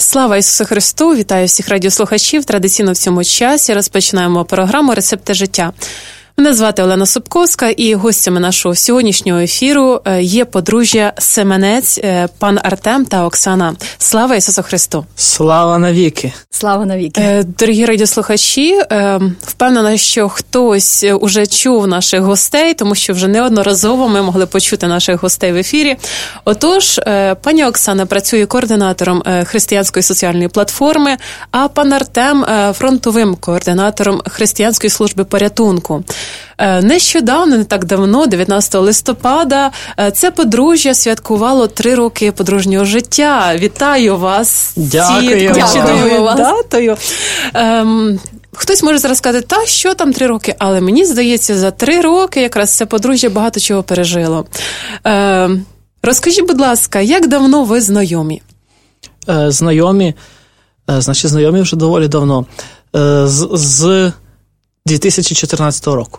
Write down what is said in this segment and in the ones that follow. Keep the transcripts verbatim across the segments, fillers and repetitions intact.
Слава Ісусу Христу! Вітаю всіх радіослухачів. Традиційно в цьому часі розпочинаємо програму «Рецепти життя». Мене звати Олена Собковська, і гостями нашого сьогоднішнього ефіру є подружжя Семенець, пан Артем та Оксана. Слава Ісусу Христу! Слава навіки! Слава навіки! Дорогі радіослухачі, впевнена, що хтось уже чув наших гостей, тому що вже неодноразово ми могли почути наших гостей в ефірі. Отож, пані Оксана працює координатором християнської соціальної платформи, а пан Артем – фронтовим координатором християнської служби порятунку. Нещодавно, не так давно, дев'ятнадцятого листопада, це подружжя святкувало три роки подружнього життя. Вітаю вас з цією чудовою датою. Ем, хтось може зараз сказати, та що там три роки? Але мені здається, за три роки якраз це подружжя багато чого пережило. Ем, розкажіть, будь ласка, як давно ви знайомі? Е, знайомі, е, значить, знайомі вже доволі давно. Е, з, з дві тисячі чотирнадцятого року.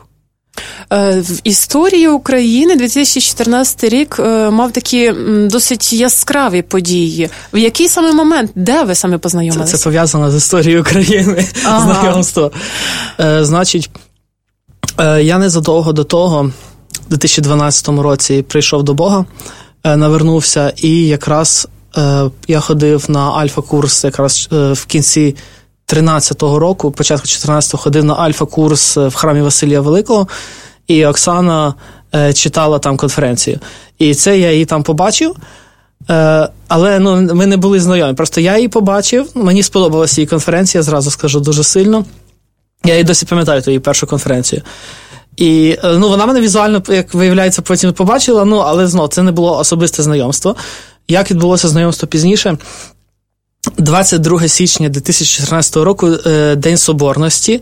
В історії України дві тисячі чотирнадцятий рік мав такі досить яскраві події. В який саме момент, де ви саме познайомилися? Це, це пов'язано з історією України, ага. Знайомство. Е, значить, е, я незадовго до того, в дві тисячі дванадцятому році, прийшов до Бога, е, навернувся, і якраз е, я ходив на альфа-курс якраз е, в кінці тринадцятого року, початку чотирнадцятого ходив на альфа-курс в храмі Василія Великого, і Оксана е, читала там конференцію. І це я її там побачив, е, але ну, ми не були знайомі. Просто я її побачив, мені сподобалася її конференція, зразу скажу, дуже сильно. Я її досі пам'ятаю, ту її першу конференцію. І е, ну, вона мене візуально, як виявляється, потім побачила, ну, але знову, це не було особисте знайомство. Як відбулося знайомство пізніше? двадцять друге січня дві тисячі чотирнадцятого року, День Соборності.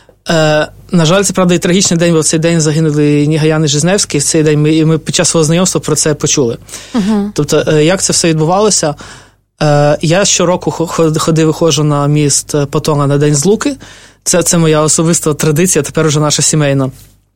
На жаль, це, правда, і трагічний день, бо в цей день загинули Нігаян і Жизневський. В цей день ми, і ми під час свого знайомства про це почули. Uh-huh. Тобто, як це все відбувалося? Я щороку ходив і ходжу на міст Потонга на День Злуки. Це, це моя особиста традиція, тепер уже наша сімейна.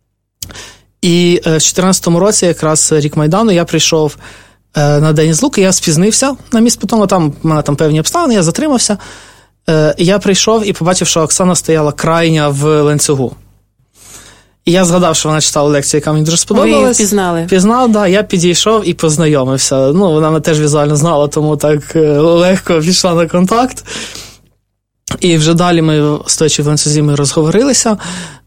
І в чотирнадцятому році, якраз рік Майдану, я прийшов на День Злуки, я спізнився на міст Потонга, там в мене там певні обставини, я затримався. Я прийшов і побачив, що Оксана стояла крайня в ланцюгу. І я згадав, що вона читала лекцію, яка мені дуже сподобалась. Ви її впізнали? Пізнав, да, я підійшов і познайомився. Ну, вона мене теж візуально знала, тому так легко пішла на контакт. І вже далі ми, стоячи в ланцюзі, ми розговорилися.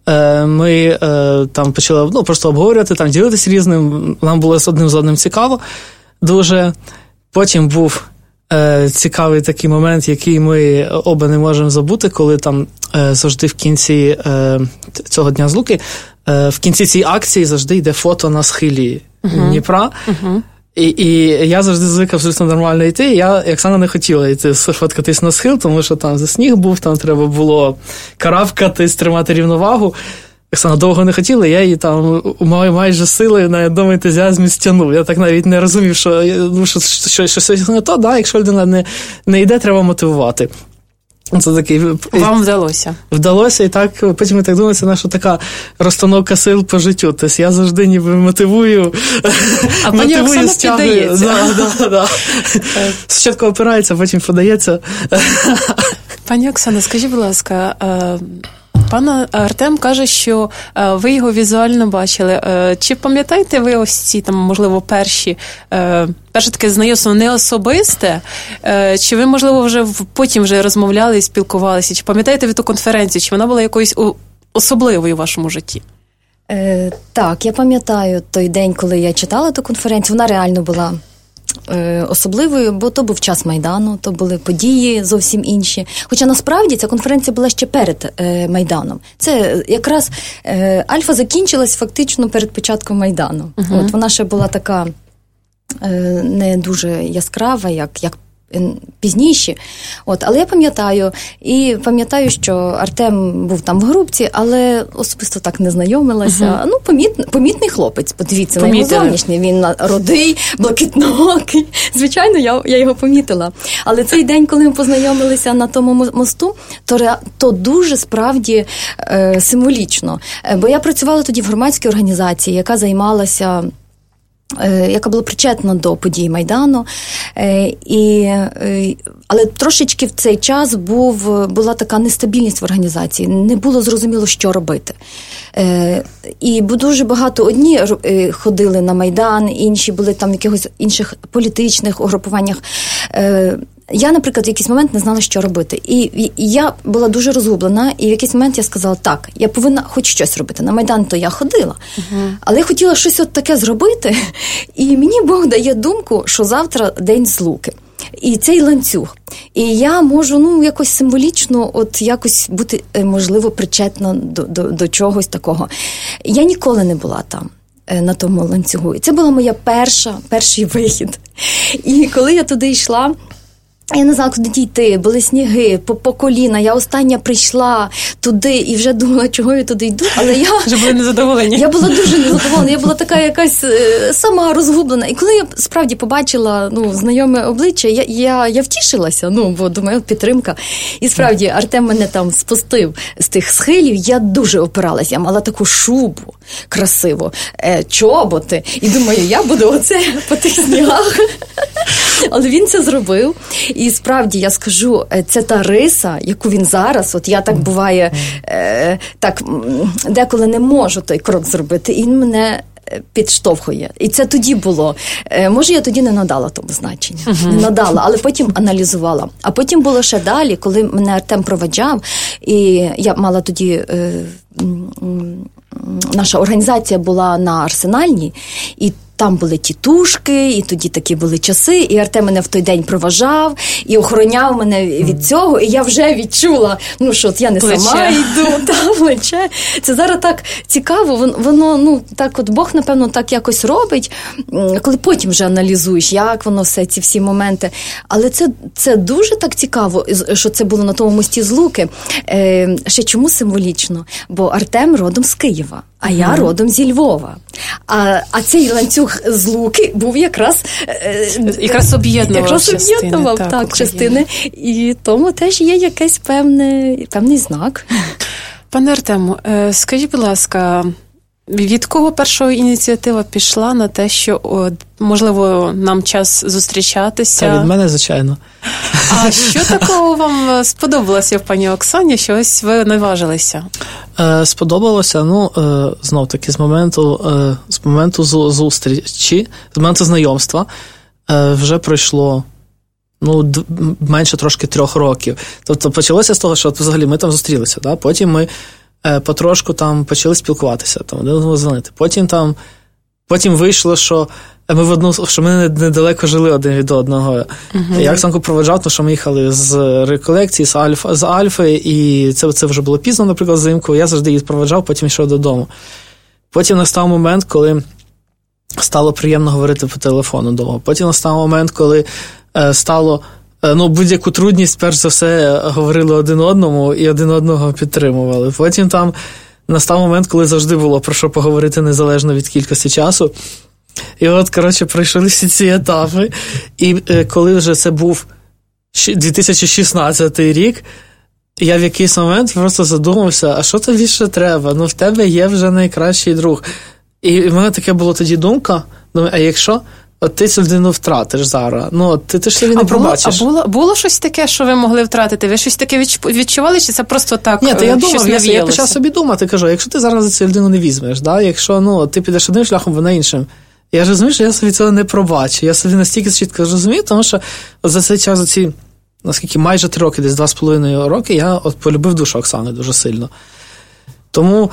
Ми там почали ну, просто обговорювати, там ділитися різним. Нам було з одним з одним цікаво. Дуже. Потім був е, цікавий такий момент, який ми оба не можемо забути, коли там е, завжди в кінці е, цього Дня Злуки, е, в кінці цієї акції завжди йде фото на схилі uh-huh. Дніпра. Uh-huh. І, і я завжди звик абсолютно нормально йти, і я, Оксана не хотіла йти сфоткатись на схил, тому що там за сніг був, там треба було карабкатись, тримати рівновагу. Оксана довго не хотіла, я її там майже силою на одному ентузіазмі стягнув. Я так навіть не розумів, що, ну, що, що, що щось не то, да, якщо людина не, не йде, треба мотивувати. Це такий... Вам вдалося? Вдалося, і так, потім я так думаю, це наша така розстановка сил по життю. Тобто я завжди ніби мотивую, а мотивую, Оксана піддається. Да, да, да. Спочатку опирається, потім подається. Пані Оксана, скажіть, будь ласка, пан Артем каже, що ви його візуально бачили. Чи пам'ятаєте ви ось ці, там, можливо, перші, перше таке знайомство не особисте? Чи ви, можливо, вже потім вже розмовляли і спілкувалися? Чи пам'ятаєте ви ту конференцію? Чи вона була якоюсь особливою в вашому житті? Е, так, я пам'ятаю той день, коли я читала ту конференцію. Вона реально була особливою, бо то був час Майдану, то були події зовсім інші. Хоча насправді ця конференція була ще перед е, Майданом. Це якраз е, Альфа закінчилась фактично перед початком Майдану. Uh-huh. От, вона ще була така е, не дуже яскрава, як, як пізніше. От, але я пам'ятаю, і пам'ятаю, що Артем був там в групці, але особисто так не знайомилася. Uh-huh. Ну, поміт, помітний хлопець, подивіться, на його зовнішній. Він родий, блакитноокий. Звичайно, я, я його помітила. Але цей день, коли ми познайомилися на тому мосту, то, то дуже справді е, символічно. Бо я працювала тоді в громадській організації, яка займалася яка була причетна до подій Майдану. І, але трошечки в цей час був, була така нестабільність в організації. Не було зрозуміло, що робити. І дуже багато одні ходили на Майдан, інші були там в якихось інших політичних угрупуваннях. Я, наприклад, в якийсь момент не знала, що робити. І я була дуже розгублена, і в якийсь момент я сказала, так, я повинна хоч щось робити. На Майдан то я ходила, uh-huh. але я хотіла щось от таке зробити, і мені Бог дає думку, що завтра День Злуки. І цей ланцюг. І я можу, ну, якось символічно, от якось бути, можливо, причетна до, до, до чогось такого. Я ніколи не була там, на тому ланцюгу. І це була моя перша, перший вихід. І коли я туди йшла, я не знала, куди дійти, були сніги, по, по коліна. Я остання прийшла туди і вже думала, чого я туди йду. Але я... Вже були незадоволені. Я була дуже незадоволена, я була така якась е, сама розгублена. І коли я справді побачила, ну, знайоме обличчя, я, я, я втішилася, ну, бо думаю, підтримка. І справді, Артем мене там спустив з тих схилів, я дуже опиралася. Я мала таку шубу красиву, е, чоботи. І думаю, я буду оце по тих снігах. Але він це зробив. І справді, я скажу, це та риса, яку він зараз, от я так буває, е, так деколи не можу той крок зробити, і він мене підштовхує. І це тоді було. Е, може, я тоді не надала тому значення. Uh-huh. Не надала, але потім аналізувала. А потім було ще далі, коли мене Артем проведжав, і я мала тоді... Е, наша організація була на Арсенальній, і там були тітушки, і тоді такі були часи, і Артем мене в той день проважав, і охороняв мене від цього, і я вже відчула, ну, що от я не плече. Сама йду, та, плече. Це зараз так цікаво, воно, ну, так от Бог, напевно, так якось робить, коли потім вже аналізуєш, як воно все, ці всі моменти. Але це, це дуже так цікаво, що це було на тому мості Злуки. Е, ще чому символічно? Бо Артем родом з Києва, а я mm. родом зі Львова. А, а цей ланцюг з Луки був якраз... Якраз об'єднував якраз частини. об'єднував, так, так частини. І тому теж є якийсь певний, певний знак. Пане Артему, скажіть, будь ласка, від кого перша ініціатива пішла на те, що, о, можливо, нам час зустрічатися? Та від мене, звичайно. А що такого вам сподобалося в пані Оксані, що ось ви наважилися? Е, сподобалося, ну, е, знов-таки, з моменту, е, з моменту зустрічі, з моменту знайомства е, вже пройшло, ну, д- менше трошки трьох років. Тобто почалося з того, що от, взагалі ми там зустрілися, да? Потім ми е, потрошку там почали спілкуватися, там, один одного дзвонити. Потім там, потім вийшло, що ми в одну, що ми недалеко жили один від одного. Uh-huh. Я Оксанку проведжав, тому що ми їхали з реколекції, з, Альфа, з Альфи, і це, це вже було пізно, наприклад, взимку. Я завжди її проведжав, потім йшов додому. Потім настав момент, коли стало приємно говорити по телефону вдома. Потім настав момент, коли е, стало, е, ну, будь-яку трудність, перш за все, говорили один одному і один одного підтримували. Потім там настав момент, коли завжди було про що поговорити незалежно від кількості часу. І от, коротше, пройшли всі ці етапи. І е, коли вже це був дві тисячі шістнадцятий рік, я в якийсь момент просто задумався, а що тобі ще треба? Ну, в тебе є вже найкращий друг. І в мене таке було тоді думка, думаю, а якщо от ти цю людину втратиш зараз, ну, ти, ти ж собі не а пробачиш. Було, а було, було щось таке, що ви могли втратити? Ви щось таке відчували, чи це просто так? Ні, то я думав, я, я почав собі думати, кажу, якщо ти зараз за цю людину не візьмеш, да? Якщо, ну, ти підеш одним шляхом, вона іншим. Я ж розумію, що я собі цього не пробачу. Я собі настільки чітко розумію, тому що за цей час, за ці, наскільки майже три роки, десь два з половиною роки, я от полюбив душу Оксани дуже сильно. Тому,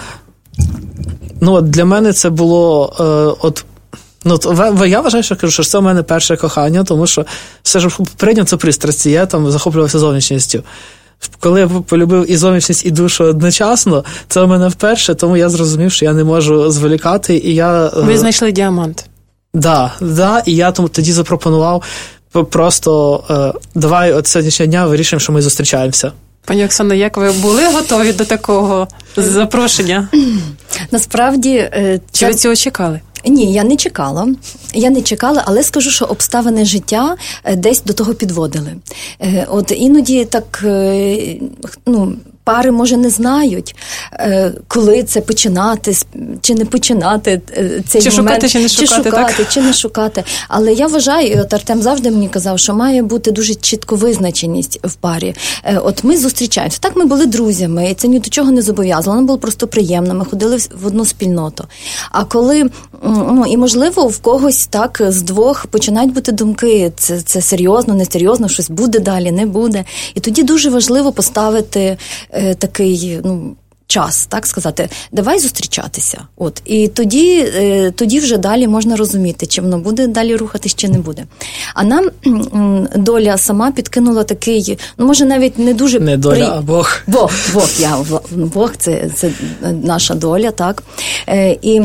ну, для мене це було, е, от, ну, я вважаю, що кажу, що це в мене перше кохання, тому що все ж попередньо це пристрасті, я там захоплювався зовнішністю. Коли я полюбив і зовнішність, і душу одночасно, це у мене вперше, тому я зрозумів, що я не можу зволікати, і я... Ви знайшли діамант. Так, да, да, і я тому тоді запропонував просто, е, давай от сьогоднішнього дня вирішимо, що ми зустрічаємося. Пані Оксано, як ви були готові до такого запрошення? Насправді... Чи це... ви цього чекали? Ні, я не чекала. Я не чекала, але скажу, що обставини життя десь до того підводили. От іноді так, ну, пари, може, не знають, коли це починати, чи не починати цей чи момент. Шукати, чи не шукати, чи шукати, так? чи не шукати. Але я вважаю, і от Артем завжди мені казав, що має бути дуже чітко визначеність в парі. От ми зустрічаємося. Так, ми були друзями, і це ні до чого не зобов'язало. Нам було просто приємно, ми ходили в одну спільноту. А коли, ну, і можливо, в когось так з двох починають бути думки, це, це серйозно, не серйозно, щось буде далі, не буде. І тоді дуже важливо поставити е, такий, ну, час, так сказати, давай зустрічатися. От. І тоді, е, тоді вже далі можна розуміти, чи воно буде далі рухатись, чи не буде. А нам м, доля сама підкинула такий, ну, може, навіть не дуже... Не доля, при... а Бог. Бог, Бог, я, Бог це, це наша доля, так. Е, і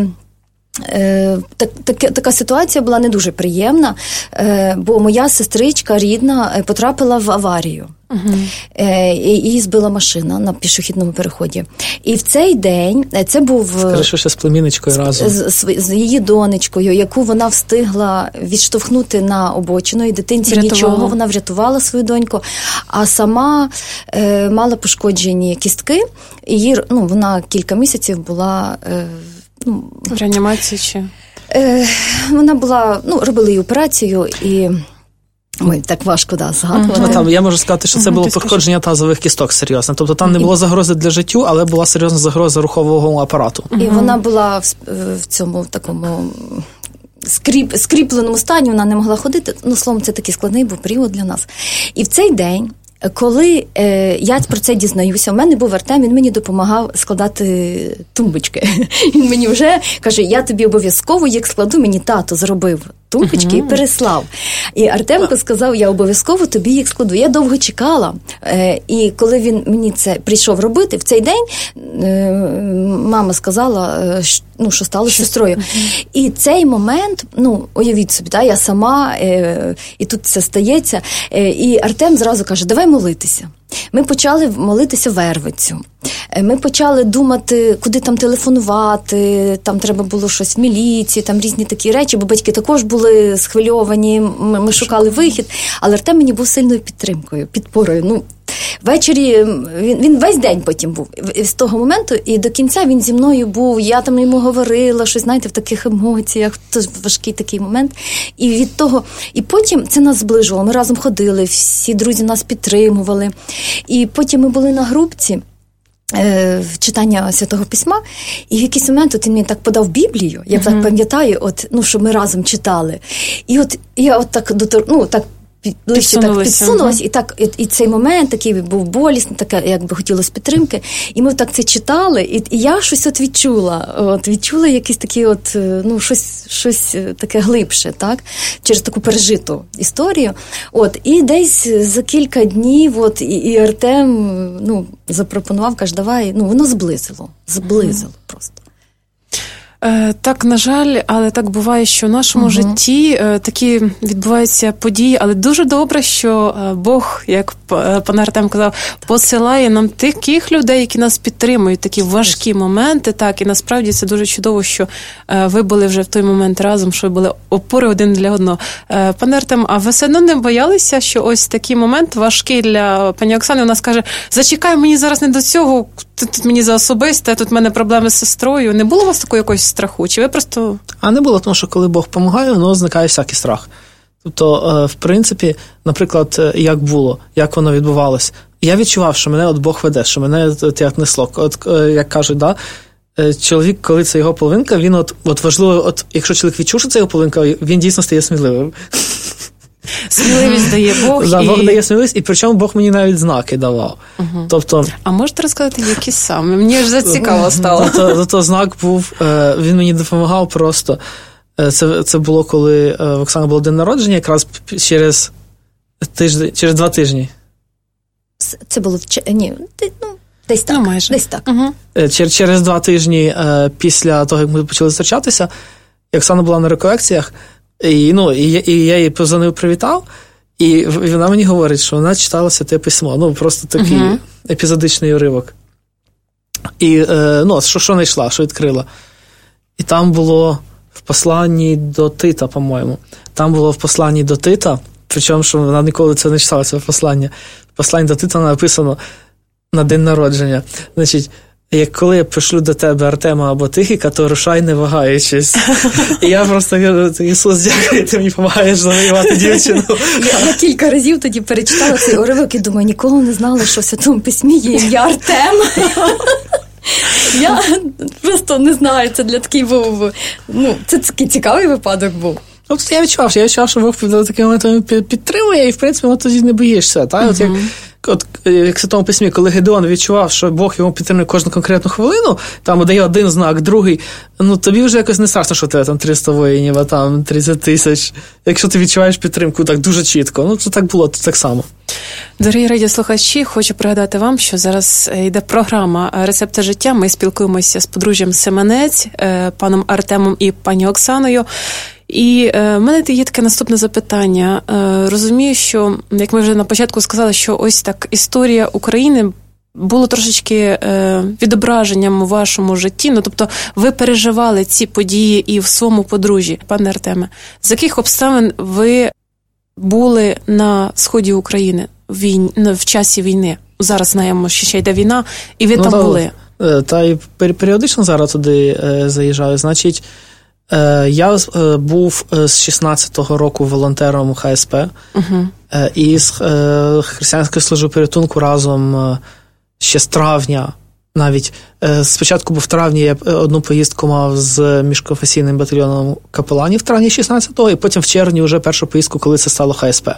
Е, так, так, така ситуація була не дуже приємна, е, бо моя сестричка рідна потрапила в аварію. Uh-huh. Е, і її збила машина на пішохідному переході. І в цей день, це був... Скажи, що ще з племінничкою разом. З, з, з її донечкою, яку вона встигла відштовхнути на обочину, і дитинці врятувала. Нічого, вона врятувала свою доньку, а сама е, мала пошкоджені кістки, і її, ну, вона кілька місяців була... Е, Ну, в реанімації чи? Е, вона була, ну, робили її операцію, і ой, так важко, да, згадувати. Uh-huh. Там, я можу сказати, що це uh-huh, було пошкодження тазових кісток серйозне. Тобто там не було загрози для життя, але була серйозна загроза рухового апарату. І uh-huh. вона була в, в цьому такому скріп, скріпленому стані, вона не могла ходити. Ну, словом, це такий складний був період для нас. І в цей день, коли е, я про це дізнаюся, у мене був Артем, він мені допомагав складати тумбочки. Він мені вже каже, я тобі обов'язково їх складу, мені тато зробив тумбочки uh-huh. і переслав. І Артемко сказав, я обов'язково тобі їх складу. Я довго чекала, е, і коли він мені це прийшов робити, в цей день е, мама сказала, е, що, ну, що стало з сестрою. Uh-huh. І цей момент, ну, уявіть собі, да, я сама, е, і тут це стається, е, і Артем зразу каже, давай молитися. Ми почали молитися Вервицю. Ми почали думати, куди там телефонувати, там треба було щось в міліції, там різні такі речі, бо батьки також були схвильовані, ми, ми шукали вихід, але Артем мені був сильною підтримкою, підпорою. Ну, ввечері, він, він весь день потім був, з того моменту, і до кінця він зі мною був, я там йому говорила, щось, знаєте, в таких емоціях, то важкий такий момент, і від того, і потім це нас зближувало, ми разом ходили, всі друзі нас підтримували, і потім ми були на групці, в читання Святого Письма, і в якийсь момент от він мені так подав Біблію, я uh-huh. так пам'ятаю, от, ну, що ми разом читали. І от я от так, ну, так ближче так підсунулася, uh-huh. і так, і, і цей момент такий був болісний, таке, якби хотілося підтримки, і ми так це читали, і, і я щось от відчула, от, відчула якісь такі от, ну, щось, щось таке глибше, так, через таку пережиту історію. От, і десь за кілька днів, от, і, і Артем, ну, запропонував, каже, давай, ну, воно зблизило, зблизило uh-huh. просто. Так, на жаль, але так буває, що в нашому uh-huh. житті е, такі відбуваються події, але дуже добре, що е, Бог, як пан Артем казав, посилає нам таких людей, які нас підтримують, такі важкі моменти, так, і насправді це дуже чудово, що е, ви були вже в той момент разом, що ви були опори один для одного. Е, пане Артем, а ви все одно не боялися, що ось такий момент важкий для пані Оксани, вона скаже, зачекай, мені зараз не до цього, тут мені за особисте, тут в мене проблеми з сестрою. Не було у вас такого якогось страху? Чи ви просто... А не було, тому що коли Бог допомагає, воно зникає всякий страх. Тобто, в принципі, наприклад, як було, як воно відбувалось. Я відчував, що мене от Бог веде, що мене от як несло. От, як кажуть, да, чоловік, коли це його половинка, він от, от важливо, от, якщо чоловік відчув, що це його половинка, він дійсно стає сміливим. Сміливість дає Бог. Да, і... Бог дає сміливість, і причому Бог мені навіть знаки давав. Угу. Тобто... А можете розказати, які саме? Мені ж зацікаво стало. Зато, зато знак був, він мені допомагав просто. Це, це було, коли в Оксани було день народження, якраз через тиждень, через два тижні. Це було в... Ні, ну, десь так. Ну, майже. Десь так. Угу. Через, через два тижні після того, як ми почали зустрічатися, Оксана була на реколекціях, і, ну, і, і я їй позвонив, привітав, і вона мені говорить, що вона читала Святе Письмо. Ну, просто такий uh-huh. епізодичний уривок. І, е, ну, що, що знайшла, що відкрила. І там було в посланні до Тита, по-моєму. Там було в посланні до Тита, причому, що вона ніколи це не читала, це послання. В посланні до Тита написано, на день народження. Значить, як коли я пришлю до тебе Артема або Тихіка, то рушай не вагаючись. І я просто кажу, Ісус, дякую, ти мені допомагаєш завоювати дівчину. Я, я кілька разів тоді перечитала цей уривок і думаю, ніколи не знала, що в Святому Письмі є ім'я Артем. Я просто не знаю, це для такий був, ну, це такий цікавий випадок був. От я відчував, я відчував, що Бог в такий момент підтримує, і, в принципі, от тоді не боїшся. Та? От як, от, як в Святому Письмі, коли Гедеон відчував, що Бог йому підтримує кожну конкретну хвилину, там дає один знак, другий, ну тобі вже якось не страшно, що тебе там триста воїнів, а там тридцять тисяч. Якщо ти відчуваєш підтримку так дуже чітко, ну це так було, то так само. Дорогі радіослухачі, хочу пригадати вам, що зараз йде програма «Рецепти життя». Ми спілкуємося з подружжям Семенець, паном Артемом і пані Оксаною. І в мене є таке наступне запитання. Розумію, що, як ми вже на початку сказали, що ось так історія України було трошечки відображенням у вашому житті. Ну, тобто ви переживали ці події і в своєму подружжі. Пане Артеме, з яких обставин ви були на сході України в, війні, в часі війни? Зараз знаємо, що ще йде війна, і ви ну, там та, були. Та й періодично зараз туди е, заїжджаю. Значить, е, я е, був з шістнадцятого року волонтером Ха Ес Пе, угу. е, і з е, Християнською службою порятунку разом е, ще з травня. Навіть е, спочатку був в травні, я одну поїздку мав з міжконфесійним батальйоном капеланів в травні шістнадцятого, і потім в червні вже першу поїздку, коли це стало Ха Ес Пе.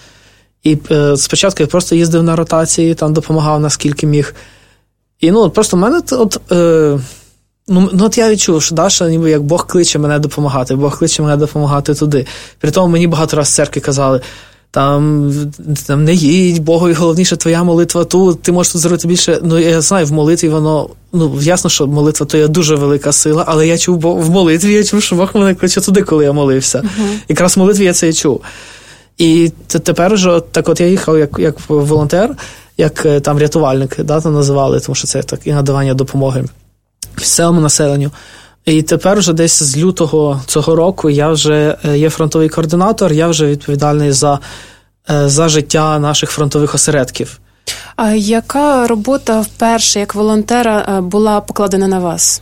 І е, спочатку я просто їздив на ротації, там допомагав наскільки міг. І ну, просто в мене от, е, ну, ну, от я відчув, що Даша, ніби як Бог кличе мене допомагати, Бог кличе мене допомагати туди. При тому мені багато раз в церкві казали, Там, там не їдь, Богові головніше твоя молитва тут, ти можеш тут зробити більше. Ну, я знаю, в молитві воно, ну, ясно, що молитва то є дуже велика сила, але я чув, в молитві я чув, що Бог мене кличе туди, коли я молився. Uh-huh. Якраз в молитві я це і чув. І тепер вже, так от я їхав як, як волонтер, як там рятувальник, да, там називали, тому що це так і надавання допомоги місцевому населенню. І тепер вже десь з лютого цього року я вже є фронтовий координатор, я вже відповідальний за, за життя наших фронтових осередків. А яка робота вперше, як волонтера, була покладена на вас?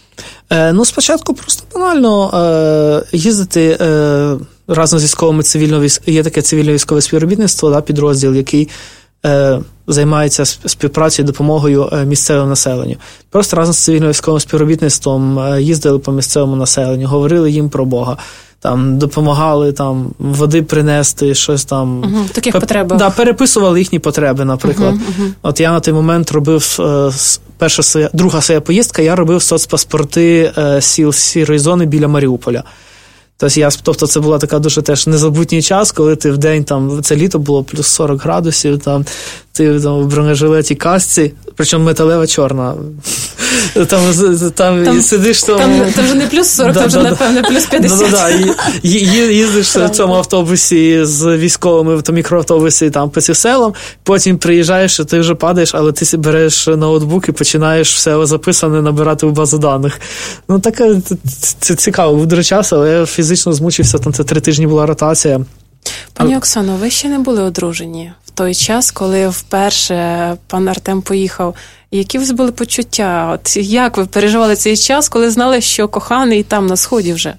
Е, ну, спочатку просто банально е, їздити е, разом з військовими цивільно є таке цивільно-військове співробітництво, да, підрозділ, який е, займається співпрацею і допомогою місцевому населенню. Просто разом з цивільно-військовим співробітництвом їздили по місцевому населенню, говорили їм про Бога, там, допомагали там, води принести, щось там. Угу, в таких П- потребах. Да, переписували їхні потреби, наприклад. Угу, угу. От я на той момент робив, перша своя, друга своя поїздка, я робив соцпаспорти сіл сірої зони біля Маріуполя. Тобто, я, тобто це була така дуже теж незабутній час, коли ти в день, там, це літо було плюс сорок градусів, там, ти там, в бронежилеті касці, причому металева чорна. Там, там, там, і сидиш тому... Там, там вже не плюс сорок, да, там вже, да, напевне, плюс п'ятдесят. Да, да, да. І, їздиш в цьому автобусі з військовими, в тому мікроавтобусі там, по цим селам, потім приїжджаєш, і ти вже падаєш, але ти береш ноутбук і починаєш все записане набирати в базу даних. Ну, таке, це цікаво, був дуже час, але я фізично змучився, там це три тижні була ротація. Пані Оксано, ви ще не були одружені в той час, коли вперше пан Артем поїхав. Які у вас були почуття? От як ви переживали цей час, коли знали, що коханий там на Сході вже?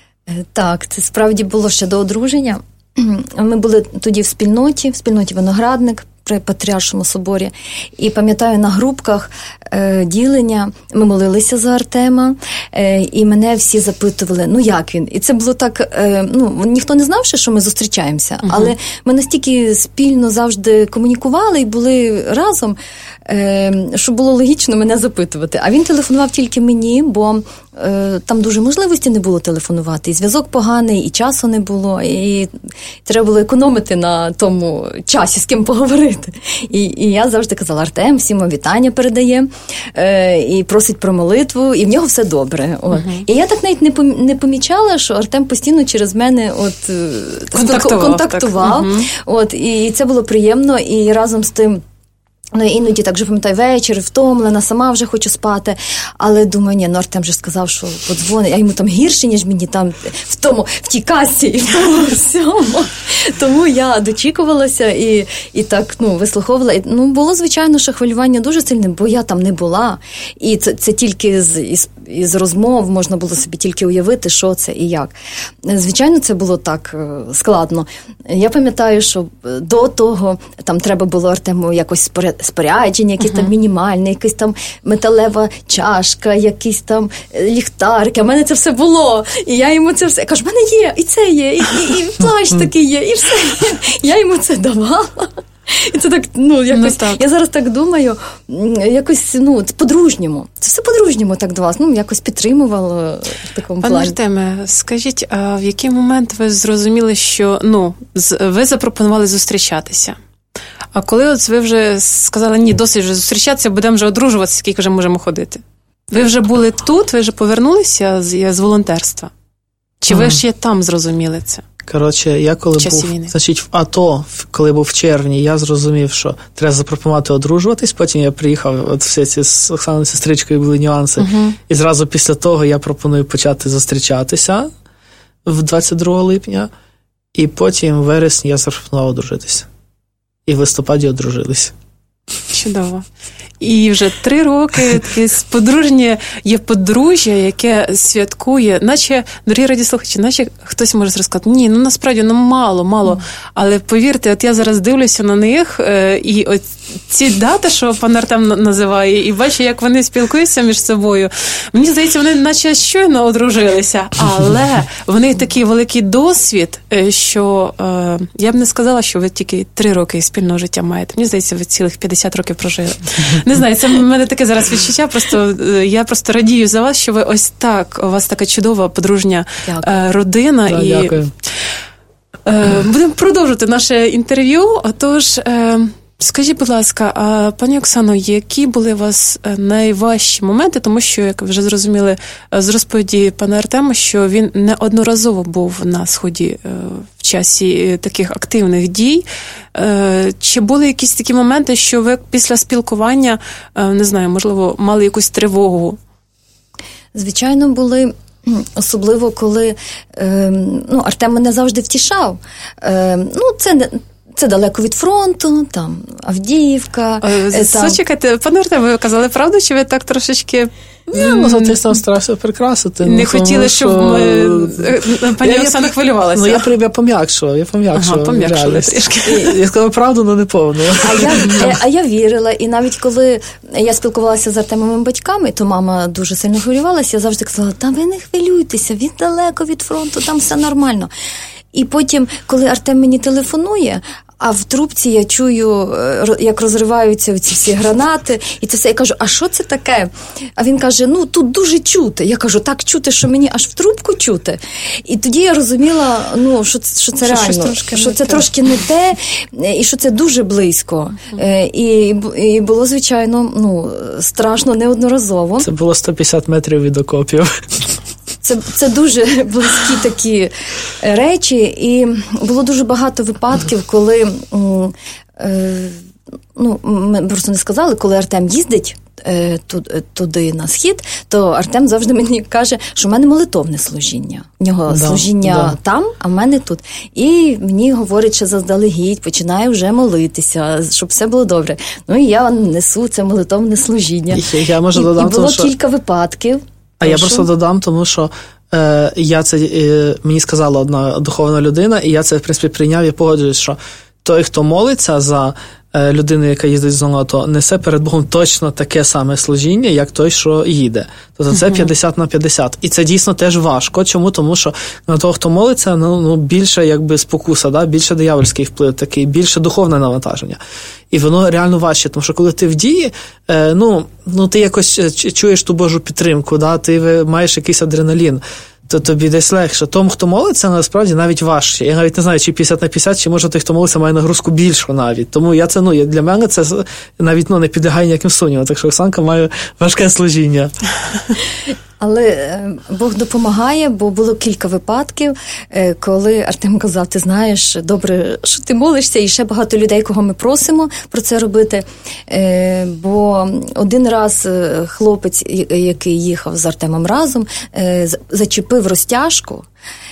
Так, це справді було ще до одруження. Ми були тоді в спільноті, в спільноті Виноградник при Патріаршому соборі. І пам'ятаю, на групках е, ділення ми молилися за Артема, е, і мене всі запитували, ну як він? І це було так, е, ну, ніхто не знав ще, що ми зустрічаємося, uh-huh. але ми настільки спільно завжди комунікували і були разом, е, що було логічно мене запитувати. А він телефонував тільки мені, бо е, там дуже можливості не було телефонувати. І зв'язок поганий, і часу не було, і треба було економити на тому часі, з ким поговорити. І, і я завжди казала, Артем всім вітання передає, е, і просить про молитву, і в нього все добре. От. Uh-huh. І я так навіть не, пом, не помічала, що Артем постійно через мене от, контактував. контактував. Uh-huh. От, і це було приємно, і разом з тим Ну, іноді так же, пам'ятаю, вечір, втомлена, сама вже хочу спати. Але думаю, ні, ну Артем же сказав, що подзвонить, а йому там гірше, ніж мені там в тому, в тій касі і в тому всьому. Тому я дочікувалася і, і так, ну, вислуховувала. І, ну, було, звичайно, що хвилювання дуже сильне, бо я там не була. І це, це тільки з, із, із розмов можна було собі тільки уявити, що це і як. Звичайно, це було так складно. Я пам'ятаю, що до того там треба було Артему якось спорядження, якесь uh-huh. там мінімальне, якась там металева чашка, якісь там ліхтарки. А в мене це все було. І я йому це все... Я кажу, в мене є, і це є, і, і, і плащ такий є, і все є. Я йому це давала. І це так, ну, якось, ну, так. Я зараз так думаю, якось, ну, по-дружньому. Це все по-дружньому так до вас, ну, якось підтримувало в такому Пане плані. Пане Артеме, скажіть, а в який момент ви зрозуміли, що, ну, ви запропонували зустрічатися? А коли от ви вже сказали, ні, досить вже зустрічатися, будемо вже одружуватися, скільки вже можемо ходити? Ви вже були тут, ви вже повернулися з, з волонтерства? Чи ага. ви ж є там зрозуміли це? Коротше, я коли був, війни. значить, в АТО, коли був в червні, я зрозумів, що треба запропонувати одружуватись, потім я приїхав, от всі ці з Оксаною сестричкою були нюанси, uh-huh. і зразу після того я пропоную почати зустрічатися в двадцять другого липня, і потім в вересні я запропонував одружитися. І в листопаді одружились. Чудово. І вже три роки таке подружнє є подружжя, яке святкує, наче, дорогі радіослухачі, наче хтось може сказати, ні, ну насправді, ну мало, мало. Mm. Але повірте, от я зараз дивлюся на них, і от ці дати, що пан Артем називає, і бачу, як вони спілкуються між собою. Мені здається, вони наче щойно одружилися, але вони такий великий досвід, що я б не сказала, що ви тільки три роки спільного життя маєте. Мені здається, ви цілих п'ятдесят років прожили. Не знаю, це в мене таке зараз відчуття, просто я просто радію за вас, що ви ось так, у вас така чудова подружня дякую. родина. Да, і дякую. Будемо продовжувати наше інтерв'ю. Отож, скажіть, будь ласка, а пані Оксано, які були у вас найважчі моменти, тому що, як ви вже зрозуміли з розповіді пана Артема, що він неодноразово був на Сході в часі таких активних дій. Чи були якісь такі моменти, що ви після спілкування, не знаю, можливо, мали якусь тривогу? Звичайно, були. Особливо, коли ну, Артем мене завжди втішав. Ну, це не... Це далеко від фронту, там, Авдіївка. Зачекайте, пане Артем, ви казали правду, чи ви так трошечки... Я, ну, ти сам старався прикрасити. Не ну, хотіли, що... щоб ми... пані я, Оксана хвилювалася. Ну, я, я пом'якшував, я пом'якшував. Ага, пом'якшували трішки. Я сказав правду, але не повну. А я, а я вірила, і навіть коли я спілкувалася з Артемовими батьками, то мама дуже сильно хвилювалася, я завжди казала, та ви не хвилюйтеся, він далеко від фронту, там все нормально. І потім, коли Артем мені телефонує, а в трубці я чую, як розриваються ці всі гранати, і це все. Я кажу, а що це таке? А він каже, ну, тут дуже чути. Я кажу, так чути, що мені аж в трубку чути. І тоді я розуміла, ну, що, що це що реально, трошки що це те. трошки не те, і що це дуже близько. Mm-hmm. І, і було, звичайно, ну, страшно неодноразово. Це було сто п'ятдесят метрів від окопів. Це, це дуже близькі такі речі, і було дуже багато випадків, коли, е, ну, ми просто не сказали, коли Артем їздить е, туди на схід, то Артем завжди мені каже, що в мене молитовне служіння. В нього да, служіння да. там, а в мене тут. І мені говорить, що заздалегідь, починає вже молитися, щоб все було добре. Ну і я несу це молитовне служіння. І, я можу і, додам, і було тому, що... кілька випадків. А я просто додам, тому що е, я це, е, мені сказала одна духовна людина, і я це, в принципі, прийняв і погоджуюсь, що той, хто молиться за е, людину, яка їздить з зону, то несе перед Богом точно таке саме служіння, як той, що їде. Тобто це п'ятдесят на п'ятдесят. І це дійсно теж важко. Чому? Тому що на того, хто молиться, ну, ну більше якби спокуса, да? Більше диявольський вплив, такий, більше духовне навантаження. І воно реально важче, тому що коли ти в дії, е, ну, ну ти якось чуєш ту Божу підтримку, да? Ти маєш якийсь адреналін, то тобі десь легше. Тому, хто молиться, насправді навіть важче. Я навіть не знаю, чи п'ятдесят на п'ятдесят, чи може той, хто молиться, має нагрузку більшу навіть. Тому я це, ну, для мене це навіть, ну, не підлягає ніяким сумнівам. Так що Оксанка має важке служіння. Але Бог допомагає, бо було кілька випадків, коли Артем казав, ти знаєш, добре, що ти молишся, і ще багато людей, кого ми просимо про це робити. Бо один раз хлопець, який їхав з Артемом разом, зачепив розтяжку,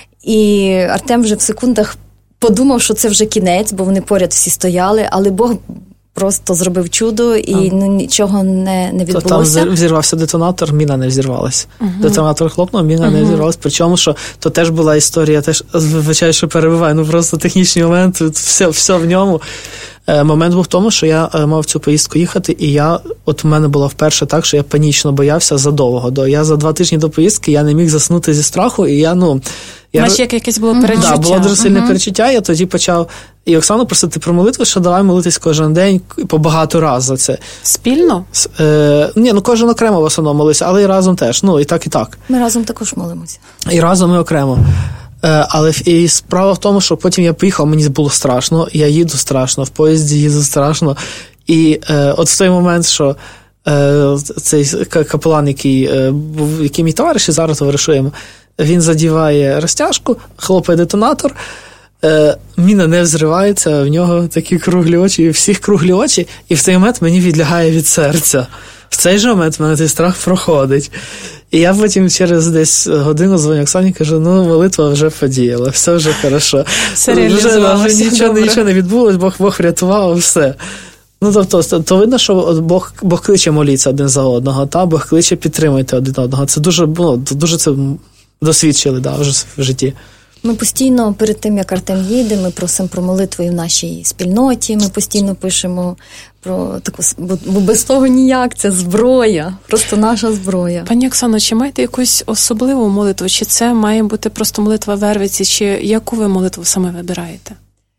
і Артем вже в секундах подумав, що це вже кінець, бо вони поряд всі стояли, але Бог просто зробив чудо, і ну, нічого не, не відбулося. Там взірвався детонатор, міна не взірвалась. Uh-huh. Детонатор хлопнув, міна uh-huh. не взірвалась. Причому, що то теж була історія, теж, вибачаю, що перебиваю, ну просто технічний момент, все, все в ньому. Е, момент був в тому, що я е, мав цю поїздку їхати, і я, от у мене було вперше так, що я панічно боявся задовго. До, я за два тижні до поїздки, я не міг заснути зі страху, і я, ну... Я... Маєш як якесь було перечуття? Так, да, було дуже сильне uh-huh. перечуття, я тоді почав і Оксану просити про молитву, що давай молитись кожен день по багато разів за це. Спільно? Е, ні, ну кожен окремо в основному молився, але і разом теж, ну і так, і так. Ми разом також молимося. І разом, і окремо. Е, але і справа в тому, що потім я поїхав, мені було страшно, я їду страшно, в поїзді їду страшно, і е, от в той момент, що е, цей капелан, який е, був, який мій товариш, і зараз товаришуємо, він задіває розтяжку, хлопає детонатор, е, міна не взривається, в нього такі круглі очі, і всіх круглі очі, і в цей момент мені відлягає від серця. В цей же момент в мене цей страх проходить. І я потім через десь годину дзвоню Оксані, кажу, ну, молитва вже подіяла, все вже хорошо. Все реалізувалося. Вже нічого, нічого не відбулось, Бог, Бог врятував, все. Ну, тобто, то, то видно, що Бог, Бог кличе моліться один за одного, та Бог кличе підтримуйте один одного. Це дуже, ну, дуже це досвідчили, да, вже в житті. Ми постійно, перед тим, як Артем їде, ми просимо про молитву і в нашій спільноті, ми постійно пишемо про таку, бо без того ніяк, це зброя, просто наша зброя. Пані Оксано, чи маєте якусь особливу молитву, чи це має бути просто молитва Вервиці, чи яку ви молитву саме вибираєте?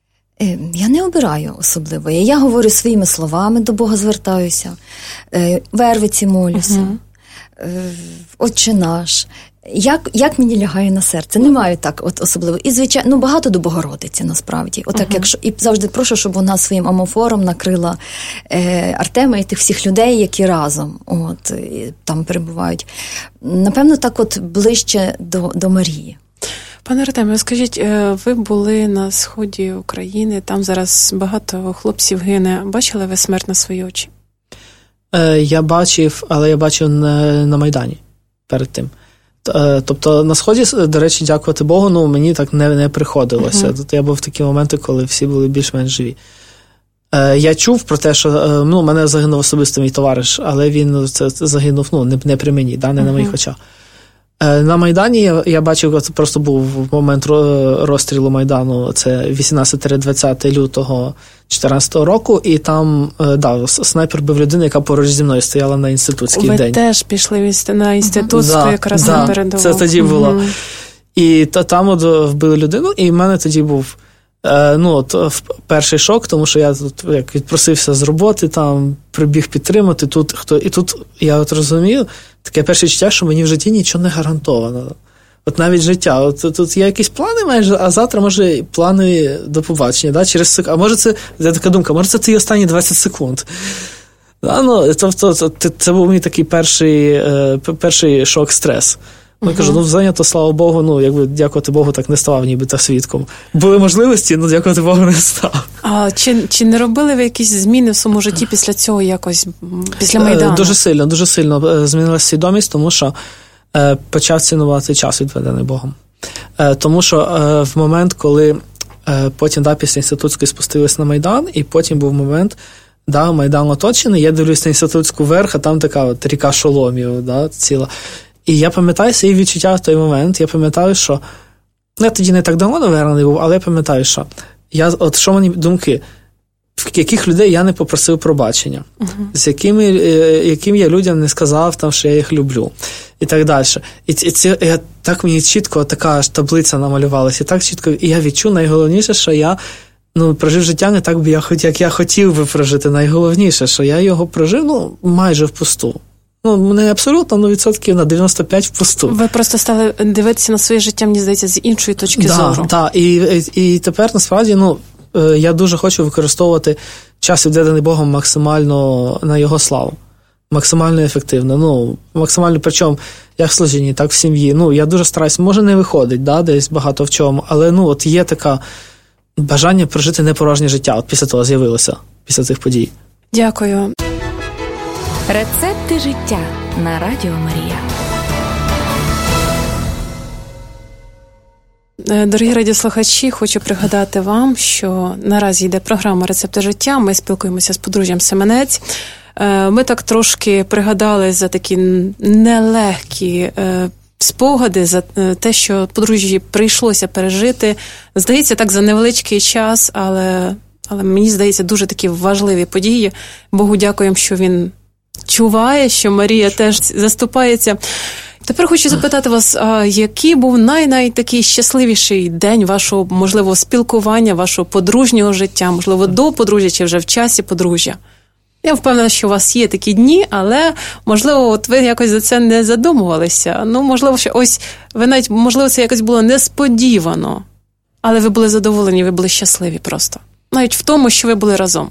Я не обираю особливо. Я говорю своїми словами, до Бога звертаюся, Вервиці молюся, угу. Отче наш. Як, як мені лягає на серце? Не маю так от особливо. І, звичайно, ну, багато до Богородиці, насправді. Отак, uh-huh. якщо, і завжди прошу, щоб вона своїм амофором накрила е, Артема і тих всіх людей, які разом от, і, там перебувають. Напевно, так от ближче до, до Марії. Пане Артеме, скажіть, ви були на сході України, там зараз багато хлопців гине. Бачили ви смерть на свої очі? Е, я бачив, але я бачив на, на Майдані перед тим. Тобто на Сході, до речі, дякувати Богу, ну, мені так не, не приходилося. Uh-huh. Тобто я був в такі моменти, коли всі були більш-менш живі. Е, я чув про те, що ну, мене загинув особисто мій товариш, але він це, це загинув ну, не, не при мені, да, не uh-huh. на моїх очах. Е, на Майдані я, я бачив, це просто був момент розстрілу Майдану, це вісімнадцяте-двадцяте лютого чотирнадцятого року, і там, да, снайпер бив людину, яка поруч зі мною стояла на інститутський Ви день. Ви теж пішли на інститутську, да, якраз да, на передову. Це тоді було. Угу. І та, там от вбили людину, і в мене тоді був е, ну, от, перший шок, тому що я тут як відпросився з роботи, там прибіг підтримати, тут, хто, і тут я от розумію, таке перше відчуття, що мені в житті нічого не гарантовано. От навіть життя. От тут є якісь плани майже, а завтра, може, плани до побачення. Да? Через сек... А може це, це така думка, може це ті останні двадцять секунд. Да? Ну, тобто, це, це був мій такий перший, е, перший шок-стрес. Я uh-huh. кажу, ну, зайнято, слава Богу, ну, якби, дякувати Богу, так не ставав нібито свідком. Були можливості, ну, дякувати Богу, не став. А чи, чи не робили ви якісь зміни в своєму житті після цього якось, після Майдану? Дуже сильно, дуже сильно змінилася свідомість, тому що е, почав цінувати час, відведений Богом. Е, тому що е, в момент, коли е, потім, да, після інститутської спустились на Майдан, і потім був момент, да, Майдан оточений, я дивлюсь на інститутську верх, а там така от ріка шоломів, да, ціла. І я пам'ятаю свої відчуття в той момент, я пам'ятаю, що, ну, я тоді не так давно, наверное, був, але я пам'ятаю, що я, от що мені думки, в яких людей я не попросив пробачення, uh-huh. з якими, яким я людям не сказав, там, що я їх люблю, і так далі. І, і це, я, так мені чітко така аж таблиця намалювалася, і так чітко, і я відчув найголовніше, що я, ну, прожив життя не так, би я, як я хотів би прожити. Найголовніше, що я його прожив, ну, майже впусту. Ну, не абсолютно, ну, відсотків на дев'яносто п'ять впусту. Ви просто стали дивитися на своє життя, мені здається, з іншої точки да, зору. Так, і, і, і тепер, насправді, ну, я дуже хочу використовувати час, відведений Богом, максимально на його славу. максимально ефективно. Ну, максимально, причому, як в служінні, так в сім'ї. Ну, я дуже стараюся, може не виходить, да, десь багато в чому, але, ну, от є таке бажання прожити непорожнє життя, от після того з'явилося, після цих подій. Дякую. Рецепти життя на Радіо Марія. Дорогі радіослухачі, хочу пригадати вам, що наразі йде програма «Рецепти життя». Ми спілкуємося з подружжям Семенець. Ми так трошки пригадали за такі нелегкі спогади, за те, що подружжі прийшлося пережити. Здається, так за невеличкий час, але, але мені здається, дуже такі важливі події. Богу дякуємо, що він чуває, що Марія теж заступається. Тепер хочу запитати вас, а який був най-най такий щасливіший день вашого, можливо, спілкування, вашого подружнього життя, можливо, до подружжя чи вже в часі подружжя? Я впевнена, що у вас є такі дні, але, можливо, от ви якось за це не задумувалися. Ну, можливо, що ось ви навіть, можливо, це якось було несподівано, але ви були задоволені, ви були щасливі просто. Навіть в тому, що ви були разом.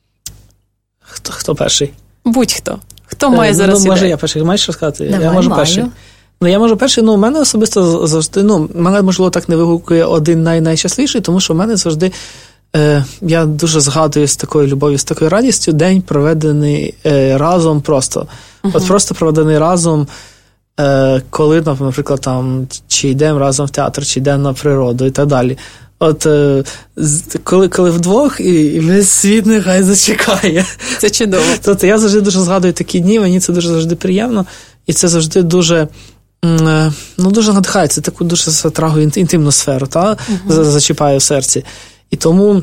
Хто, хто перший? Будь-хто. Хто має е, зараз ну, ідею? Може, я перший. Маєш що сказати? Давай, я можу маю. перший. Ну, я можу перший, ну, у мене особисто завжди, ну, мене, можливо, так не вигукує один най-найщасливіший, тому що в мене завжди, е, я дуже згадую з такою любов'ю, з такою радістю день, проведений е, разом просто. Uh-huh. От просто проведений разом, е, коли, наприклад, там, чи йдемо разом в театр, чи йдемо на природу і так далі. От, е, коли, коли вдвох, і, і весь світ нехай зачекає. Це чудово. Тобто я завжди дуже згадую такі дні, мені це дуже завжди приємно, і це завжди дуже, ну, дуже надихає, це таку дуже затрагу інтимну сферу, та, uh-huh. зачіпає в серці. І тому,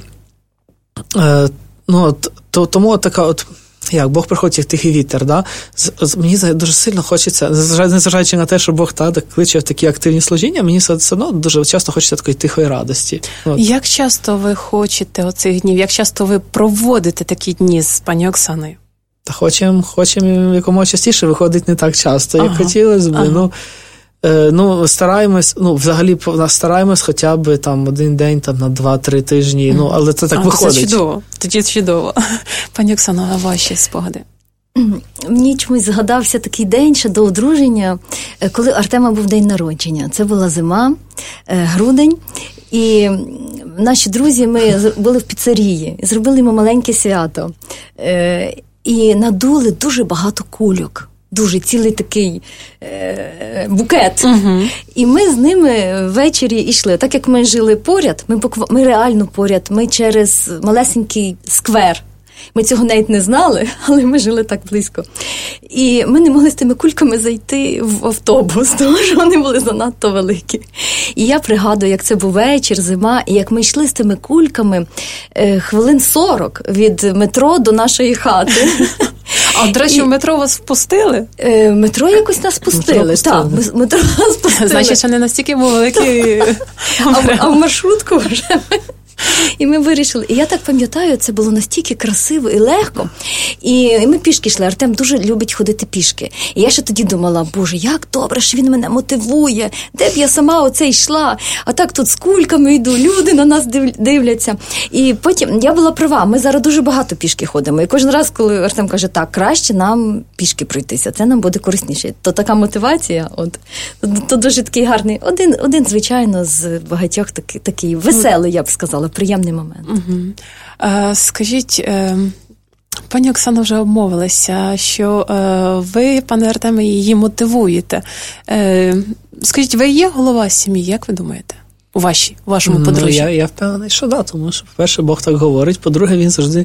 е, ну, то, тому от така от, як Бог приходить, як тихий вітер, да? З, з, мені дуже сильно хочеться, незважаючи на те, що Бог та, так кличе в такі активні служіння, мені все одно дуже часто хочеться такої тихої радості. От. Як часто ви хочете оцих днів? Як часто ви проводите такі дні з пані Оксаною? Та хочемо, хочемо якомога частіше, виходить не так часто, як ага. хотілося б. Ага. Ну, е, ну, стараємось, ну, взагалі, стараємось хоча б там один день, там, на два-три тижні, ну, але це так а, виходить. Це чудово, тоді чудово. Пані Оксано, а ваші спогади? Мені чомусь згадався такий день ще до одруження, коли Артема був день народження. Це була зима, грудень, і наші друзі, ми були в піцерії, зробили йому маленьке свято. І надули дуже багато кульок. Дуже цілий такий е, букет. Uh-huh. І ми з ними ввечері йшли. Так як ми жили поряд, ми, ми реально поряд, ми через малесенький сквер. Ми цього навіть не знали, але ми жили так близько. І ми не могли з тими кульками зайти в автобус, тому що вони були занадто великі. І я пригадую, як це був вечір, зима, і як ми йшли з тими кульками е, хвилин сорок від метро до нашої хати. А, до речі, і... в метро вас впустили? Е, метро якось нас пустили. Так, метро нас пустили. Значить, що не настільки був великий... а, а в маршрутку вже... І ми вирішили. І я так пам'ятаю, це було настільки красиво і легко. І ми пішки йшли. Артем дуже любить ходити пішки. І я ще тоді думала, боже, як добре, що він мене мотивує. Де б я сама оце йшла? А так тут з кульками йду, люди на нас дивляться. І потім я була права, ми зараз дуже багато пішки ходимо. І кожен раз, коли Артем каже, так, краще нам пішки пройтися, це нам буде корисніше. То така мотивація, от, то, то дуже такий гарний, один, один звичайно, з багатьох такий, такий веселий, я б сказала, приємний момент. Угу. А, скажіть, е, пані Оксана вже обмовилася, що е, ви, пане Артеме, її мотивуєте. Е, скажіть, ви є голова сім'ї, як ви думаєте? У вашій, у вашому подружжі? Ну, я, я впевнений, що да, тому що, по-перше, Бог так говорить, по-друге, він завжди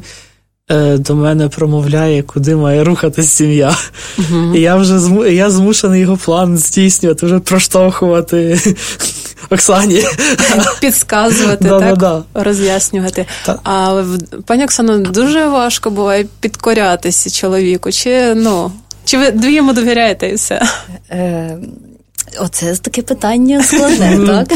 е, до мене промовляє, куди має рухатись сім'я. Угу. І я вже зму, я змушений його план здійснювати, вже проштовхувати Оксані. Підказувати, да, так? Да, да. Роз'яснювати. Та. А, пані Оксано, дуже важко буває підкорятися чоловіку? Чи, ну, чи ви йому довіряєте і все? Е, оце таке питання складне, так?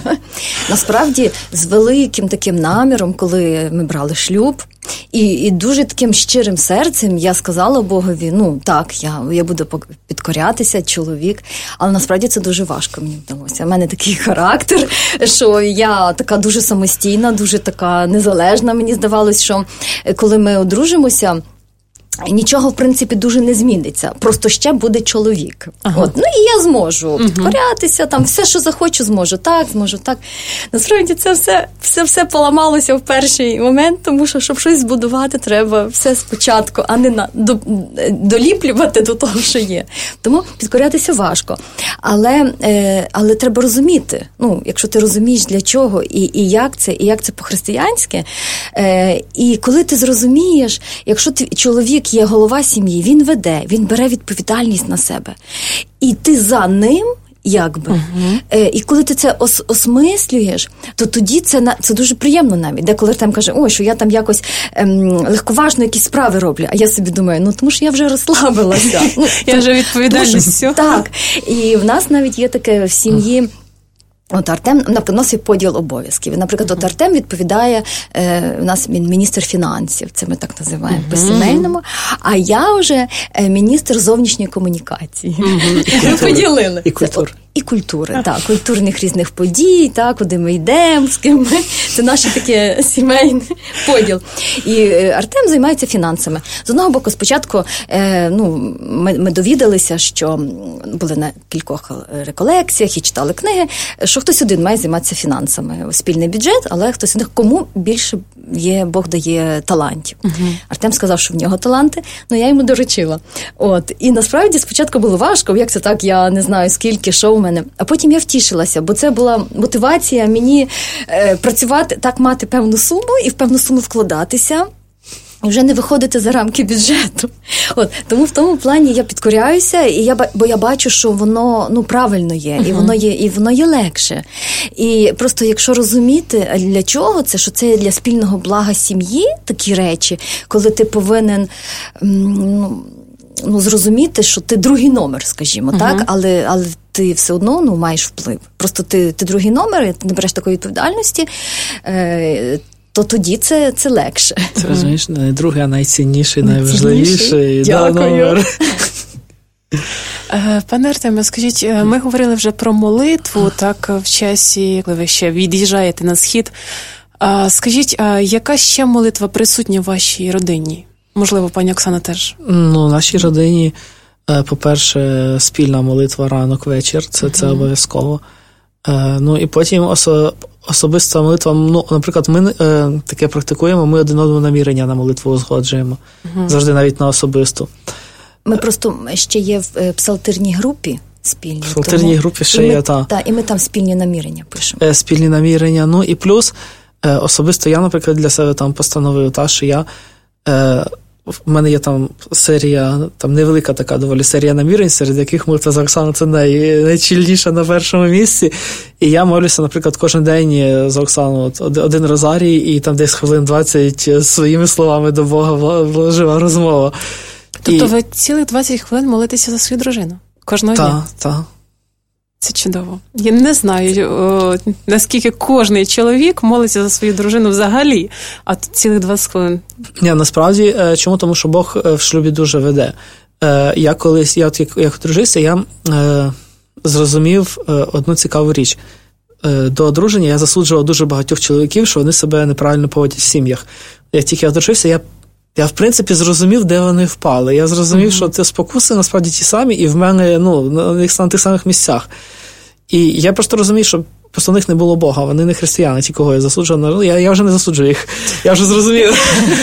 Насправді, з великим таким наміром, коли ми брали шлюб, і, і дуже таким щирим серцем я сказала Богові, ну так, я, я буду підкорятися, чоловік, але насправді це дуже важко мені вдалося. У мене такий характер, що я така дуже самостійна, дуже така незалежна. Мені здавалось, що коли ми одружимося, нічого, в принципі, дуже не зміниться. Просто ще буде чоловік. Ага. От. Ну, і я зможу угу. підкорятися, там, все, що захочу, зможу так, зможу так. Насправді, це все, все, все поламалося в перший момент, тому що, щоб щось збудувати, треба все спочатку, а не на, до, доліплювати до того, що є. Тому підкорятися важко. Але, е, але треба розуміти, ну, якщо ти розумієш, для чого і, і як це, і як це по-християнськи, е, і коли ти зрозумієш, якщо ти чоловік є голова сім'ї, він веде, він бере відповідальність на себе. І ти за ним, якби. Uh-huh. Е, і коли ти це ос- осмислюєш, то тоді це, на, це дуже приємно навіть. Деколи Артем каже, ой, що я там якось ем, легковажно якісь справи роблю. А я собі думаю, ну тому що я вже розслабилася. Ну, я вже відповідальність. Так. І в нас навіть є таке в сім'ї. От Артем приносить поділ обов'язків. Наприклад, от Артем відповідає, е, у нас він міністр фінансів, це ми так називаємо uh-huh. по-сімейному, а я вже е, міністр зовнішньої комунікації. Uh-huh. Ми поділили. І культури. І культури, так, культурних різних подій, так, куди ми йдемо, з ким ми. Це наш такий сімейний поділ. І Артем займається фінансами. З одного боку, спочатку е, ну, ми, ми довідалися, що були на кількох реколекціях і читали книги, що хтось один має займатися фінансами. Спільний бюджет, але хтось один, кому більше є, Бог дає талантів. Угу. Артем сказав, що в нього таланти, але я йому доручила. От. І насправді спочатку було важко, як це так, я не знаю скільки, що в мене. А потім я втішилася, бо це була мотивація мені е, працювати, так мати певну суму і в певну суму вкладатися. І вже не виходити за рамки бюджету. От, тому в тому плані я підкоряюся, і я, бо я бачу, що воно ну, правильно є, uh-huh. і воно є, і воно є легше. І просто якщо розуміти, для чого це, що це для спільного блага сім'ї, такі речі, коли ти повинен ну, ну, зрозуміти, що ти другий номер, скажімо, uh-huh. так, але, але ти все одно ну, маєш вплив. Просто ти, ти другий номер, ти не береш такої відповідальності, е- то тоді це, це легше. Це, розумієш, не другий, а найцінніший, найважливіший. Дякую. Пане Артеме, скажіть, ми говорили вже про молитву, так, в часі, коли ви ще від'їжджаєте на схід. Скажіть, а яка ще молитва присутня в вашій родині? Можливо, пані Оксана теж? Ну, в нашій родині, по-перше, спільна молитва ранок-вечір, це, це обов'язково. Ну, і потім осо... особиста молитва, ну, наприклад, ми е, таке практикуємо, ми один одному намірення на молитву узгоджуємо. Uh-huh. Завжди навіть на особисту. Ми просто ще є в псалтирній групі спільні. В псалтирній тому... групі ще є, так. Та, і ми там спільні намірення пишемо. Е, спільні намірення, ну, і плюс, е, особисто я, наприклад, для себе там постановив, та, що я е, в мене є там серія, там невелика така доволі серія намірень, серед яких молитва за Оксану це най, найчільніша на першому місці. І я молюся, наприклад, кожен день за Оксану от, один розарій, і там десь хвилин двадцять своїми словами до Бога жива розмова. Тобто і... ви цілих двадцять хвилин молитеся за свою дружину? Кожного та, дня? Так, так. Це чудово. Я не знаю, о, наскільки кожний чоловік молиться за свою дружину взагалі, а тут цілих двадцять хвилин. Ні, насправді, чому? Тому що Бог в шлюбі дуже веде. Я колись, я от як, як одружився, я е, зрозумів одну цікаву річ. До одруження я засуджував дуже багатьох чоловіків, що вони себе неправильно поводять в сім'ях. Як тільки я одружився, я Я, в принципі, зрозумів, де вони впали. Я зрозумів, mm-hmm. що ці спокуси, насправді, ті самі, і в мене, ну, на тих самих місцях. І я просто розумію, що просто в них не було Бога, вони не християни, ті, кого я засуджував. Я, я вже не засуджую їх, я вже зрозумів.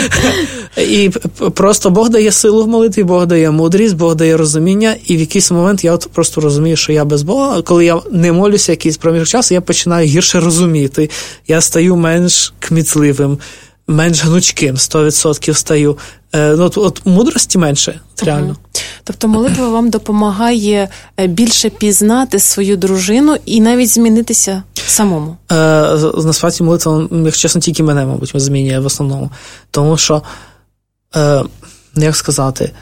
І просто Бог дає силу в молитві, Бог дає мудрість, Бог дає розуміння, і в якийсь момент я от просто розумію, що я без Бога, коли я не молюся якийсь проміжок часу, я починаю гірше розуміти, я стаю менш кмітливим, менш гнучким, сто відсотків стаю. Е, ну, от, от мудрості менше, от реально. Угу. Тобто молитва вам допомагає більше пізнати свою дружину і навіть змінитися самому? Е, насправді молитва, якщо чесно, тільки мене, мабуть, змінює в основному. Тому що, е, як сказати,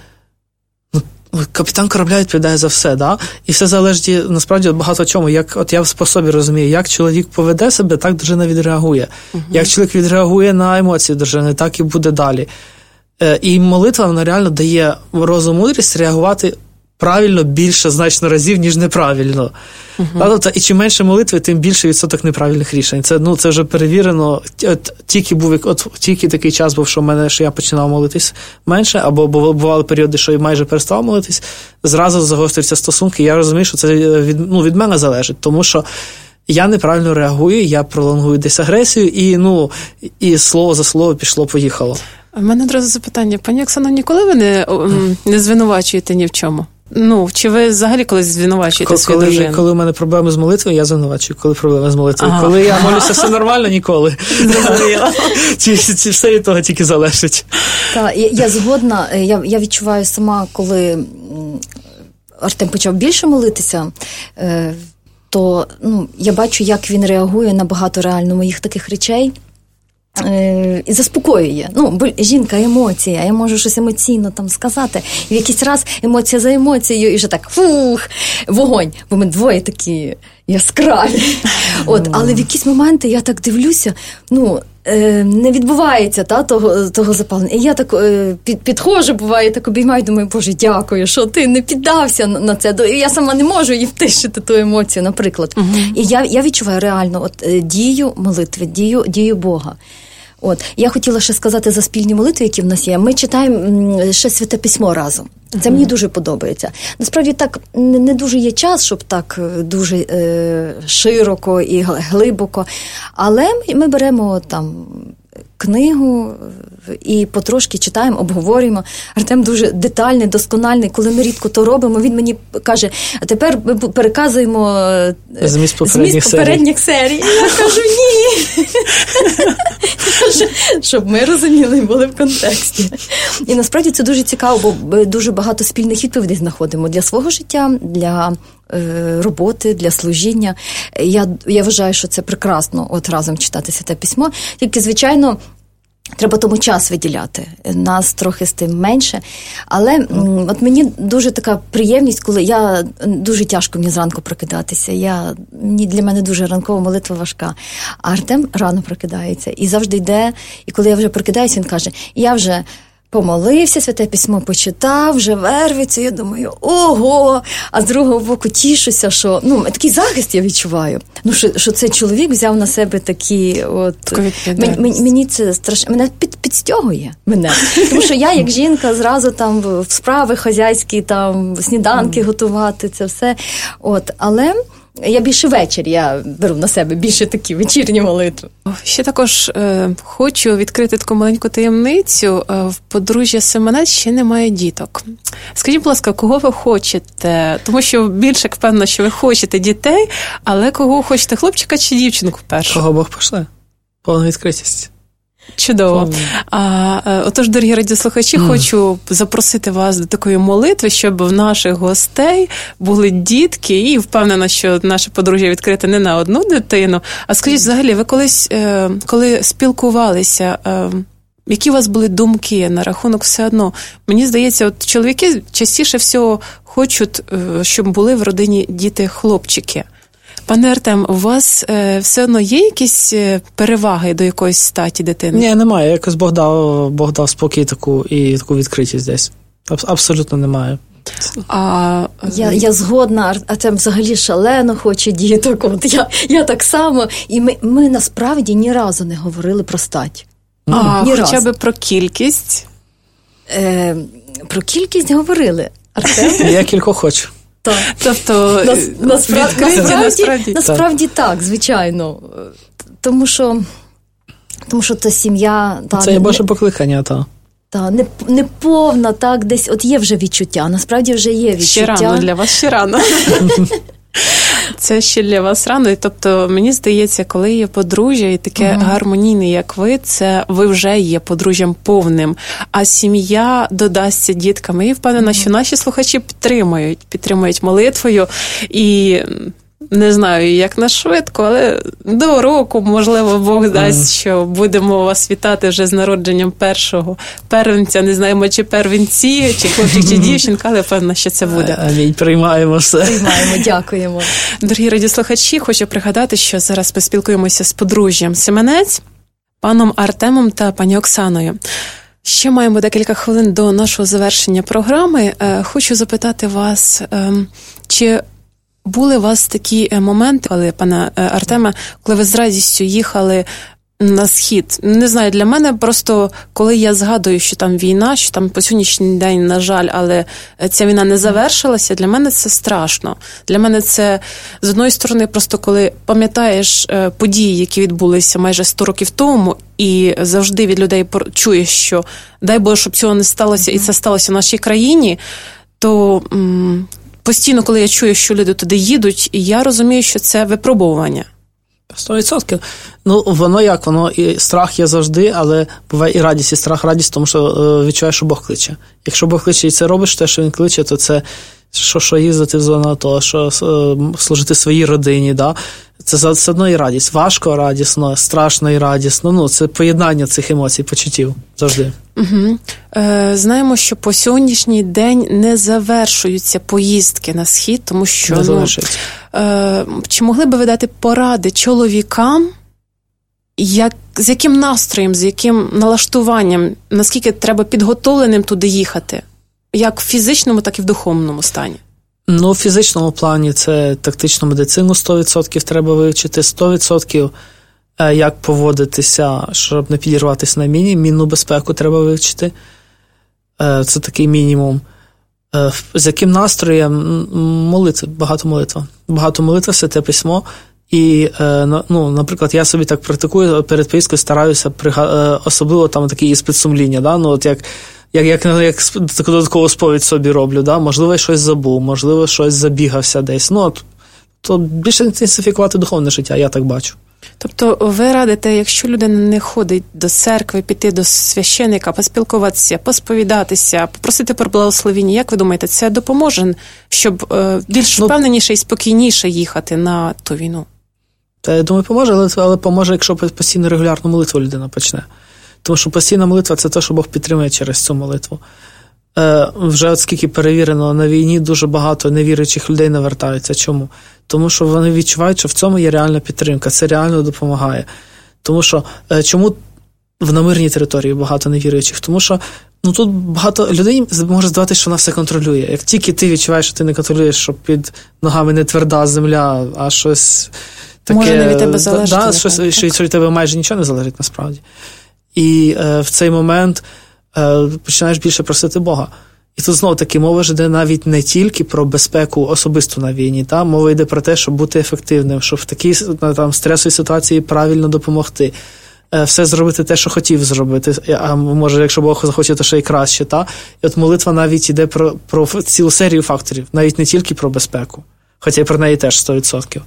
капітан корабля відповідає за все, да? І все залежить, насправді, багато чому. Як, от я в способі розумію, як чоловік поведе себе, так дружина відреагує. Uh-huh. Як чоловік відреагує на емоції дружини, так і буде далі. Е, і молитва, вона реально дає розум, мудрість реагувати правильно більше значно разів, ніж неправильно. Uh-huh. Тобто, і чим менше молитви, тим більше відсоток неправильних рішень. Це, ну, це вже перевірено. От, тільки, був, от, тільки такий час був, що, в мене, що я починав молитись менше, або бували періоди, що я майже перестав молитись, зразу загострюються стосунки. Я розумію, що це від, ну, від мене залежить, тому що я неправильно реагую, я пролонгую десь агресію, і, ну, і слово за слово пішло-поїхало. У мене одразу запитання. Пані Оксано, ніколи ви не, не звинувачуєте ні в чому? Ну, чи ви взагалі колись звинувачуєте коли, свою дружину? Коли у мене проблеми з молитвою, я звинувачую. Коли проблеми з молитвою. Ага. Коли я молюся, все нормально, ніколи. Ці, ці, все від того тільки залежить. Так, я, я згодна. Я, я відчуваю сама, коли Артем почав більше молитися, то, ну, я бачу, як він реагує на багато реально моїх таких речей. І заспокоює. Ну, бо жінка – емоція, я можу щось емоційно там сказати. І в якийсь раз емоція за емоцією, і вже так, фух, вогонь. Бо ми двоє такі яскраві. От, але в якісь моменти я так дивлюся, ну, не відбувається та, того, того запалення. І я так під, підходжу, буває, так обіймаю, думаю, Боже, дякую, що ти не піддався на це. І я сама не можу її втишити, ту емоцію, наприклад. Uh-huh. І я, я відчуваю реально от, дію молитви, дію, дію Бога. От. Я хотіла ще сказати за спільні молитви, які в нас є. Ми читаємо ще Святе Письмо разом. Це мені дуже подобається. Насправді так не дуже є час, щоб так дуже е, широко і глибоко. Але ми, ми беремо там книгу і потрошки читаємо, обговорюємо. Артем дуже детальний, доскональний. Коли ми рідко то робимо, він мені каже, а тепер ми переказуємо зміст попередніх, зміст попередніх серій. І я кажу, ні. Щоб ми розуміли, були в контексті. І насправді це дуже цікаво, бо дуже багато спільних відповідей знаходимо для свого життя, для е, роботи, для служіння. Я, я вважаю, що це прекрасно от разом читати Святе Письмо. Тільки, звичайно, треба тому час виділяти. Нас трохи з тим менше. Але mm. от мені дуже така приємність, коли я дуже тяжко мені зранку прокидатися. Я, для мене дуже ранкова молитва важка. А Артем рано прокидається і завжди йде. І коли я вже прокидаюся, він каже, я вже помолився, Святе Письмо почитав, вже вервиться, я думаю, ого! А з другого боку тішуся, що, ну, такий захист я відчуваю. Ну, що, що цей чоловік взяв на себе такі, от, мені, мені це страшно, мене під, підстягує, мене. Тому що я, як жінка, зразу там в справи хазяйські, там, сніданки mm. готувати, це все. От, але я більше вечір, я беру на себе більше такі вечірні молитви. Ще також е, хочу відкрити таку маленьку таємницю. Е, в подружжя Семенець ще немає діток. Скажіть, будь ласка, кого ви хочете? Тому що більше впевнено, що ви хочете дітей, але кого хочете, хлопчика чи дівчинку першу? Кого Бог пошле? Повна відкритість. Чудово. А, отож, дорогі радіослухачі, mm. хочу запросити вас до такої молитви, щоб в наших гостей були дітки, і впевнена, що наше подружжя відкрите не на одну дитину. А скажіть, взагалі, ви колись, коли спілкувалися, які у вас були думки на рахунок все одно? Мені здається, от чоловіки частіше всього хочуть, щоб були в родині діти-хлопчики. Пане Артем, у вас е, все одно є якісь переваги до якоїсь статі дитини? Ні, немає. Якось Бог дав, Бог дав спокій таку, і таку відкритість десь. Абсолютно немає. А, я, я згодна, Артем взагалі шалено хоче діток. От я, я так само. І ми, ми насправді ні разу не говорили про стать. А, ні хоча б про кількість? Е, про кількість говорили. Артем? Я кількох хочу. Так. Тобто, Нас, насправді, відкриті, насправді, насправді, насправді так. так, звичайно. Тому що, тому що та сім'я... Та, це є Боже покликання, так. Та, не, не повна, так, десь, от є вже відчуття, насправді вже є відчуття. Ще рано, для вас ще рано. Це ще для вас рано. Тобто, мені здається, коли є подружжя і таке uh-huh. гармонійне, як ви, це ви вже є подружжям повним. А сім'я додасться дітками. І впевнена, uh-huh. що наші слухачі підтримують, підтримують молитвою. І не знаю, як на швидко, але до року, можливо, Бог дасть, uh-huh. що будемо вас вітати вже з народженням першого первенця. Не знаємо, чи первенці, чи хлопчик, чи дівчинка, але впевнена, що це буде. Амінь, приймаємо все. Приймаємо, дякуємо. Дорогі радіослухачі, хочу пригадати, що зараз поспілкуємося з подружжям Семенець, паном Артемом та пані Оксаною. Ще маємо декілька хвилин до нашого завершення програми. Хочу запитати вас, чи були у вас такі моменти, пане Артеме, коли ви з радістю їхали на схід? Не знаю, для мене просто, коли я згадую, що там війна, що там по сьогоднішній день, на жаль, але ця війна не завершилася, для мене це страшно. Для мене це, з одної сторони, просто коли пам'ятаєш події, які відбулися майже сто років тому, і завжди від людей чуєш, що дай Боже, щоб цього не сталося, і це сталося в нашій країні, то м- постійно, коли я чую, що люди туди їдуть, я розумію, що це випробування. Сто відсотків. Ну, воно як, воно і страх є завжди, але буває і радість, і страх, радість, тому що е, відчуваєш, що Бог кличе. Якщо Бог кличе і це робиш, те, що Він кличе, то це що, що їздити в зону АТО, що е, служити своїй родині, да? Це все одно і радість. Важко, радісно, страшно і радісно. Ну, це поєднання цих емоцій, почуттів завжди. Угу. Е, знаємо, що по сьогоднішній день не завершуються поїздки на схід, тому що... Не завершуються. Ну, е, чи могли би ви дати поради чоловікам, як, з яким настроєм, з яким налаштуванням, наскільки треба підготовленим туди їхати? Як в фізичному, так і в духовному стані? Ну, в фізичному плані це тактичну медицину сто відсотків треба вивчити, сто відсотків як поводитися, щоб не підірватися на міні, мінну безпеку треба вивчити. Це такий мінімум. З яким настроєм? Молитва, багато молитва. Багато молитва, Святе Письмо. І, ну, наприклад, я собі так практикую, перед поїздкою стараюся, особливо там такий іспит сумління, да? Ну, от як Як, як, як таку додаткову сповідь собі роблю, да? Можливо, я щось забув, можливо, щось забігався десь. Ну, от, то більше інтенсифікувати духовне життя, я так бачу. Тобто ви радите, якщо людина не ходить до церкви, піти до священика, поспілкуватися, посповідатися, попросити про благословіння, як ви думаєте, це допоможе, щоб е, більш впевненіше і спокійніше їхати на ту війну? Та, я думаю, поможе, але, але поможе, якщо постійно регулярну молитву людина почне. Тому що постійна молитва – це те, що Бог підтримує через цю молитву. Е, вже от скільки перевірено, на війні дуже багато невіруючих людей навертаються. Чому? Тому що вони відчувають, що в цьому є реальна підтримка, це реально допомагає. Тому що, е, чому в намирній території багато невіруючих? Тому що, ну, тут багато людей може здаватися, що вона все контролює. Як тільки ти відчуваєш, що ти не контролюєш, що під ногами не тверда земля, а щось таке... Може не від тебе залежить. Да, щось, що від тебе майже нічого не залежить насправді. І е, в цей момент е, починаєш більше просити Бога. І тут знову таки мова ж йде навіть не тільки про безпеку особисту на війні, та? Мова йде про те, щоб бути ефективним, щоб в такій там, стресовій ситуації правильно допомогти, е, все зробити те, що хотів зробити, а може, якщо Бог захоче, то ще й краще. Та? І от молитва навіть йде про, про цілу серію факторів, навіть не тільки про безпеку, хоча й про неї теж сто відсотків.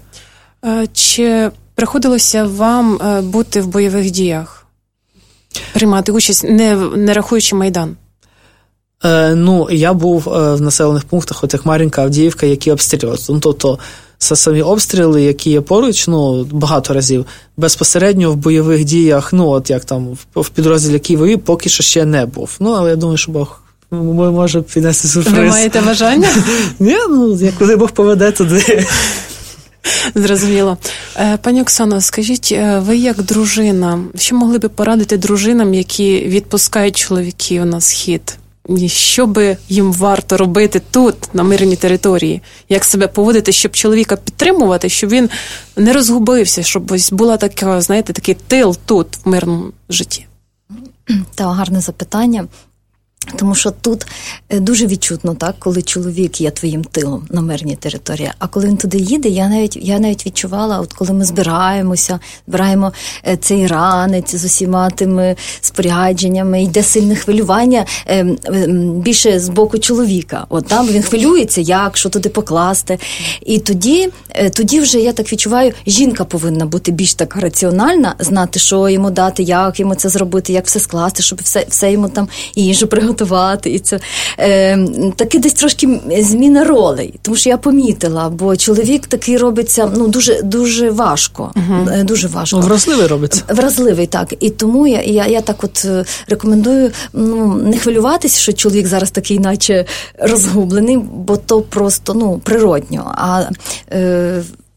Чи приходилося вам бути в бойових діях? Приймати участь, не, не рахуючи Майдан? Е, ну, я був е, в населених пунктах, от як Мар'їнка, Авдіївка, які обстрілювали. Ну, тобто, самі обстріли, які є поруч, ну, багато разів, безпосередньо в бойових діях, ну, от як там, в, в підрозділі Києві, поки що ще не був. Ну, але я думаю, що Бог може піднести сюрприз. Ви маєте бажання? Ні, ну, як куди Бог поведе, туди. Зрозуміло. Пані Оксано, скажіть, ви як дружина, що могли би порадити дружинам, які відпускають чоловіків на схід? Що би їм варто робити тут, на мирній території? Як себе поводити, щоб чоловіка підтримувати, щоб він не розгубився, щоб ось була така, знаєте, такий тил тут, в мирному житті? Так, гарне запитання. Тому що тут дуже відчутно, так, коли чоловік є твоїм тилом на мирній території. А коли він туди їде, я навіть, я навіть відчувала, от коли ми збираємося, збираємо цей ранець з усіма тими спорядженнями, йде сильне хвилювання більше з боку чоловіка. От там він хвилюється, як, що туди покласти. І тоді, тоді вже, я так відчуваю, жінка повинна бути більш так раціональна, знати, що йому дати, як йому це зробити, як все скласти, щоб все, все йому там їжу приготувати. Готувати, і це е, таки десь трошки зміна ролей, тому що я помітила, бо чоловік такий робиться, ну, дуже, дуже важко, uh-huh. дуже важко. Ну, вразливий робиться. Вразливий, так. І тому я, я, я так от рекомендую, ну, не хвилюватися, що чоловік зараз такий, наче розгублений, бо то просто, ну, природньо. А е,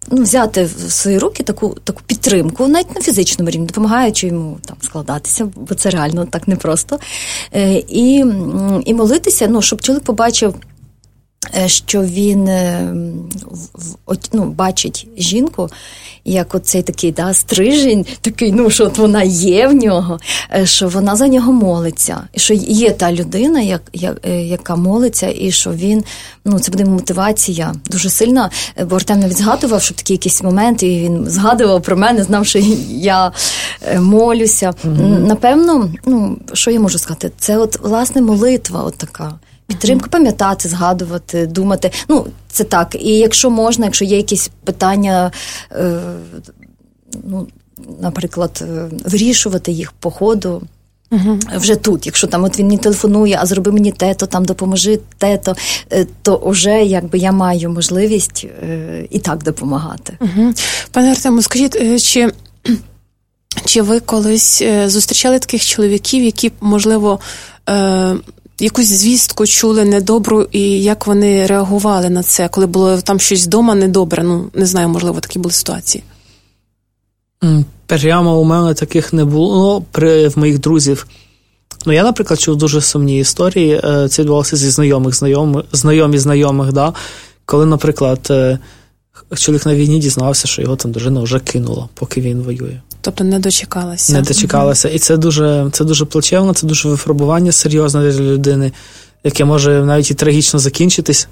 ну, взяти в свої руки таку, таку підтримку, навіть на фізичному рівні, допомагаючи йому там складатися, бо це реально так непросто. І, і молитися, ну, щоб чоловік побачив, що він ну, бачить жінку, як оцей такий, да, стрижень, такий, ну, що от вона є в нього, що вона за нього молиться, і що є та людина, як, як, яка молиться, і що він, ну, це буде мотивація дуже сильна, бо Артем навіть згадував, що такі якісь моменти, і він згадував про мене, знав, що я молюся. Mm-hmm. Напевно, ну, що я можу сказати, це от, власне, молитва от така. Підтримка, пам'ятати, згадувати, думати. Ну, це так. І якщо можна, якщо є якісь питання, е, ну, наприклад, вирішувати їх по ходу, угу. вже тут. Якщо там от він мені телефонує, а зроби мені те-то, там допоможи те-то, то вже якби я маю можливість е, і так допомагати. Угу. Пане Артему, скажіть, чи, чи ви колись зустрічали таких чоловіків, які, можливо, е, якусь звістку чули недобру, і як вони реагували на це, коли було там щось вдома недобре? Ну, не знаю, можливо, такі були ситуації. Прямо у мене таких не було при в моїх друзів. Ну, я, наприклад, чув дуже сумні історії. Це відбувалося зі знайомих, знайомих, знайомі знайомих, да? Коли, наприклад, чоловік на війні дізнався, що його там дружина вже кинула, поки він воює. Тобто не дочекалася. Не дочекалася. І це дуже, це дуже плачевно, це дуже випробування серйозне для людини, яке може навіть і трагічно закінчитись.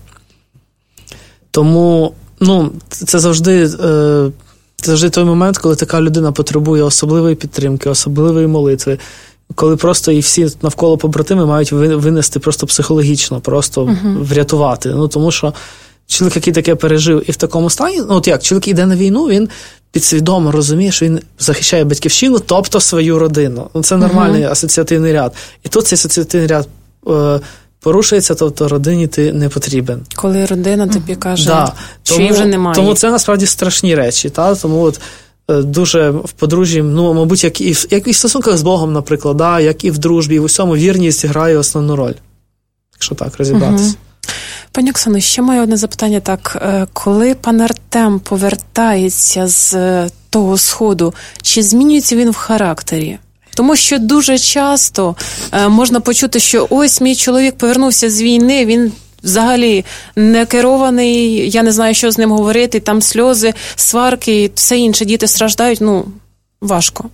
Тому, ну, це завжди, це завжди той момент, коли така людина потребує особливої підтримки, особливої молитви, коли просто і всі навколо побратими мають винести просто психологічно, просто uh-huh. врятувати. Ну, тому що чоловік, який таке пережив і в такому стані, ну, от як, чоловік йде на війну, він підсвідомо розуміє, що він захищає батьківщину, тобто свою родину. Ну, це нормальний uh-huh. асоціативний ряд. І тут цей асоціативний ряд е, порушується, тобто родині ти не потрібен. Коли родина тобі каже, да. що її вже немає. Тому це насправді страшні речі. Та? Тому от е, дуже в подружжі, ну, мабуть, як і, в, як і в стосунках з Богом, наприклад, да? Як і в дружбі, і в усьому вірність грає основну роль. Якщо так розібратися. Uh-huh. Пані Оксано, ще маю одне запитання. Так, коли пан Артем повертається з того сходу, чи змінюється він в характері? Тому що дуже часто можна почути, що ось мій чоловік повернувся з війни, він взагалі не керований, я не знаю, що з ним говорити, там сльози, сварки, все інше, діти страждають, ну, важко.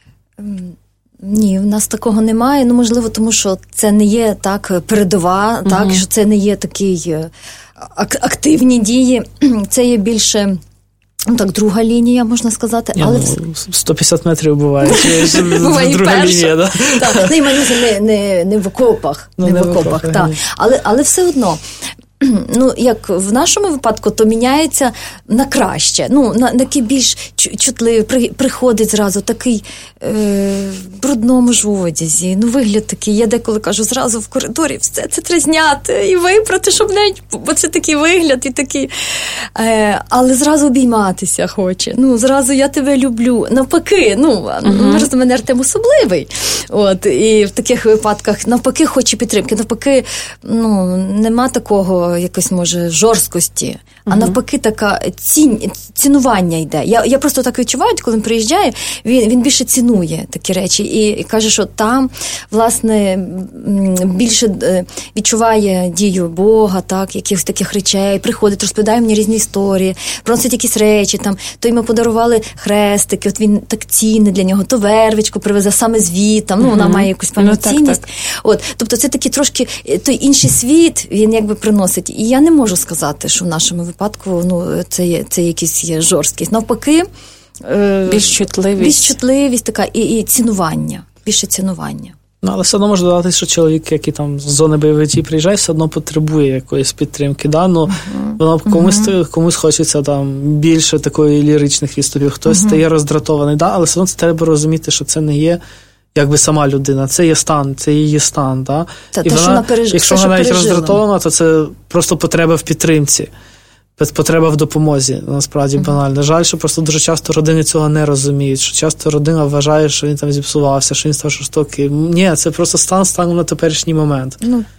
Ні, в нас такого немає. Ну, можливо, тому що це не є так передова, угу. так, що це не є такі активні дії. Це є більше, ну, так, друга лінія, можна сказати. Я, але ну, сто п'ятдесят метрів буває. Буває друга лінія, да? Так, ну, і не, не, не в окопах, ну, не в окопах, так. Але, але все одно, ну, як в нашому випадку, то міняється на краще. Ну, на, на такий більш чутливий, при, приходить зразу такий е, в брудному ж одязі. Ну, вигляд такий. Я деколи кажу, зразу в коридорі все це треба зняти і випрати, щоб навіть, бо це такий вигляд і такий. Е, але зразу обійматися хоче. Ну, зразу я тебе люблю. Навпаки, ну, uh-huh. просто мене Артем особливий. От, і в таких випадках навпаки хоче підтримки. Навпаки, ну, нема такого якось, може, жорсткості, а uh-huh. навпаки така цін, цінування йде. Я, я просто так відчуваю, коли він приїжджає, він, він більше цінує такі речі і, і каже, що там, власне, більше відчуває дію Бога, так, якихось таких речей, приходить, розповідає мені різні історії, приносить якісь речі, там, то йому подарували хрестики, от він так цінний для нього, то вервичку привезе саме звідти, ну, uh-huh. вона має якусь певну ну, цінність. Так, так. От, тобто це такий трошки, той інший світ, він якби приносить. І я не можу сказати, що в нашому випадку, ну, це є, це якийсь є жорсткість. Навпаки, більш чутливість. Більш чутливість така і, і цінування, більше цінування. Ну, але все одно може додати, що чоловік, який там з зони бойових дій приїжджає, все одно потребує якоїсь підтримки. Да? Ну, uh-huh. воно комусь, uh-huh. комусь хочеться там більше такої ліричних відступів, хтось uh-huh. стає роздратований, да? Але все одно це треба розуміти, що це не є якби сама людина, це є стан, це її стан. Да? Та, і та, вона, вона переж... якщо все, вона навіть пережила. роздратована, то це просто потреба в підтримці, потреба в допомозі, насправді uh-huh. банально. Жаль, що просто дуже часто родини цього не розуміють, що часто родина вважає, що він там зіпсувався, що він став жорстокий. Ні, це просто стан станом на теперішній момент. Ну,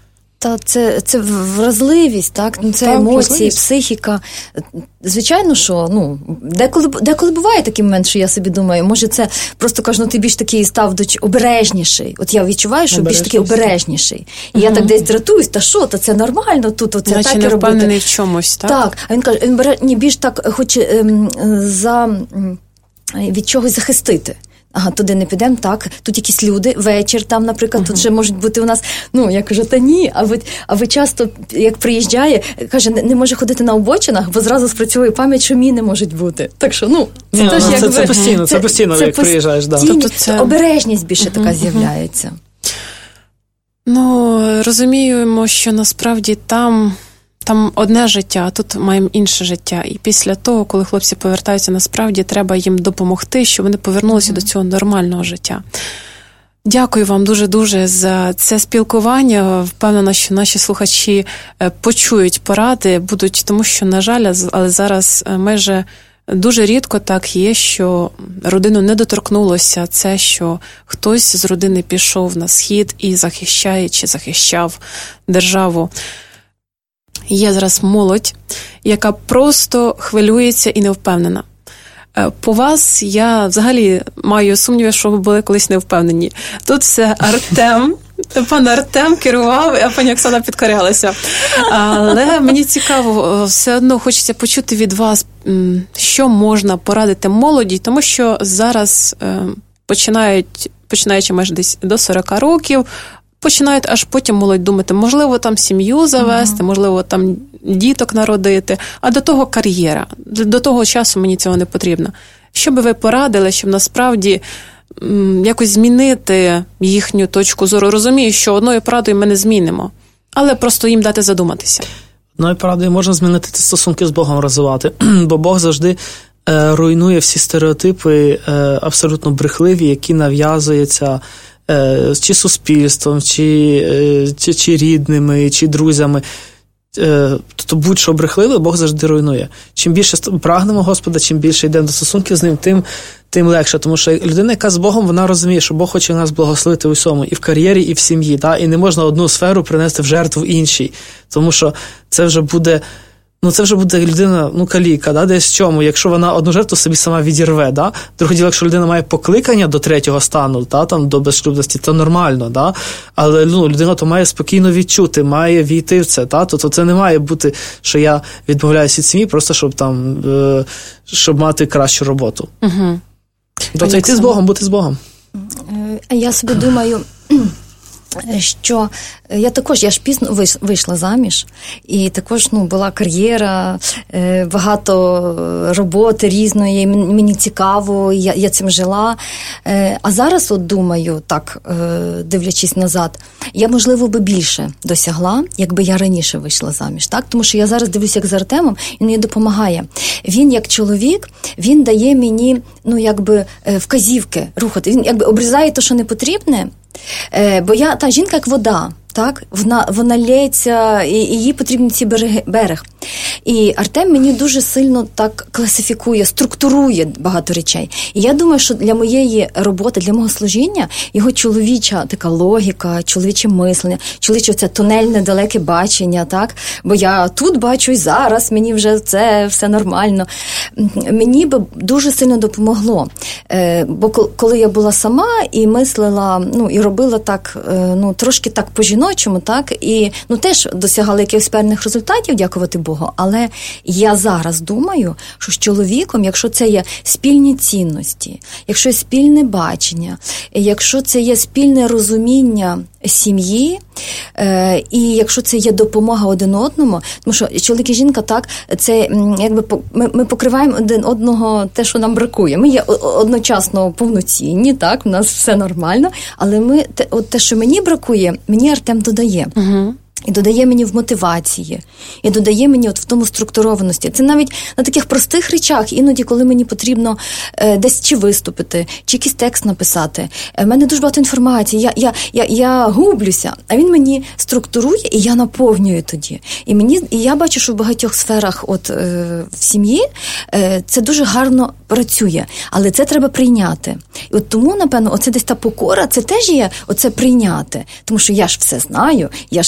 Та це, це вразливість, так? Ну, це так, емоції, вразливість. психіка. Звичайно, що ну, деколи, деколи буває такий момент, що я собі думаю, може це просто кажу, ну ти більш такий став обережніший. От я відчуваю, що більш такий обережніший. І угу. я так десь дратуюсь, та що, то це нормально тут, оце Наче так і не робити. впевнений в чомусь, так? Так, а він каже, він бере, ні, більш так хоче ем, за, від чогось захистити. Ага, туди не підемо, так, тут якісь люди, вечір там, наприклад, uh-huh. тут вже можуть бути у нас, ну, я кажу, та ні, а ви, а ви часто, як приїжджає, каже, не, не може ходити на обочинах, бо зразу спрацьовує пам'ять, що міни можуть бути. Так що, ну, це yeah, теж no, якби... Це, це постійно, це, це постійно, це як постійно, приїжджаєш, да. Тобто це... Обережність більше uh-huh, така uh-huh. з'являється. Ну, розуміємо, що насправді там... Там одне життя, а тут маємо інше життя. І після того, коли хлопці повертаються, насправді треба їм допомогти, щоб вони повернулися mm-hmm. до цього нормального життя. Дякую вам дуже-дуже за це спілкування. Впевнена, що наші слухачі почують поради, будуть, тому що, на жаль, але зараз майже дуже рідко так є, що родину не доторкнулося це, що хтось з родини пішов на схід і захищає чи захищав державу. Є зараз молодь, яка просто хвилюється і не впевнена. По вас я взагалі маю сумніви, що ви були колись не впевнені. Тут все Артем, пан Артем керував, а пані Оксана підкорялася. Але мені цікаво, все одно хочеться почути від вас, що можна порадити молоді, тому що зараз починають, починаючи майже десь до сорок років, починають аж потім молодь думати, можливо, там сім'ю завести, ага. можливо, там діток народити, а до того кар'єра. До того часу мені цього не потрібно. Що би ви порадили, щоб насправді м, якось змінити їхню точку зору? Розумію, що одною порадою ми не змінимо, але просто їм дати задуматися. Одною порадою можна змінити ці стосунки з Богом, розвивати, бо Бог завжди е, руйнує всі стереотипи е, абсолютно брехливі, які нав'язуються чи суспільством, чи, чи, чи рідними, чи друзями. Тобто будь-що брехливе, Бог завжди руйнує. Чим більше прагнемо Господа, чим більше йдемо до стосунків з Ним, тим, тим легше. Тому що людина, яка з Богом, вона розуміє, що Бог хоче нас благословити в усьому, і в кар'єрі, і в сім'ї. Та? І не можна одну сферу принести в жертву іншій. Тому що це вже буде... Ну, це вже буде людина, ну, каліка, да, десь в чому, якщо вона одну жертву собі сама відірве, да. Друге діло, якщо людина має покликання до третього стану, да, там, до безшлюбності, то нормально, да. Але, ну, людина то має спокійно відчути, має війти в це, да. Тобто це не має бути, що я відмовляюся від сім'ї, просто щоб там, е, щоб мати кращу роботу. Угу. Тобто йти з Богом, бути з Богом. А я собі думаю... що я також, я ж пізно вийшла заміж, і також, ну, була кар'єра, багато роботи різної, мені цікаво, я, я цим жила. А зараз, от думаю, так, дивлячись назад, я, можливо, би більше досягла, якби я раніше вийшла заміж, так? Тому що я зараз дивлюся, як з Артемом, він мені допомагає. Він, як чоловік, він дає мені, ну, якби, вказівки рухати. Він, якби, обрізає те, що не потрібне, бо я, та жінка як вода, так, вона, вона лється, і, і їй потрібен цей берег, берег. І Артем мені дуже сильно так класифікує, структурує багато речей. І я думаю, що для моєї роботи, для мого служіння, його чоловіча така логіка, чоловіче мислення, чоловіче це тунельне, далеке бачення, так? Бо я тут бачу і зараз, мені вже це все нормально. Мені би дуже сильно допомогло. Бо коли я була сама і мислила, ну, і робила так, ну, трошки так по-жіночому, так, і, ну, теж досягала якихось певних результатів, дякувати Богу, але я зараз думаю, що з чоловіком, якщо це є спільні цінності, якщо є спільне бачення, якщо це є спільне розуміння сім'ї, е, і якщо це є допомога один одному, тому що чоловік і жінка, так, це якби ми, ми покриваємо один одного те, що нам бракує. Ми є одночасно повноцінні, так, у нас все нормально, але ми, те, от те, що мені бракує, мені Артем додає. Угу. І додає мені в мотивації, і додає мені от в тому структурованості. Це навіть на таких простих речах, іноді, коли мені потрібно е, десь чи виступити, чи якийсь текст написати. У мене дуже багато інформації, я, я, я, я гублюся, а він мені структурує, і я наповнюю тоді. І, мені, і я бачу, що в багатьох сферах от, е, в сім'ї е, це дуже гарно працює, але це треба прийняти. І от тому, напевно, оце десь та покора, це теж є оце прийняти. Тому що я ж все знаю, я ж краще, я ж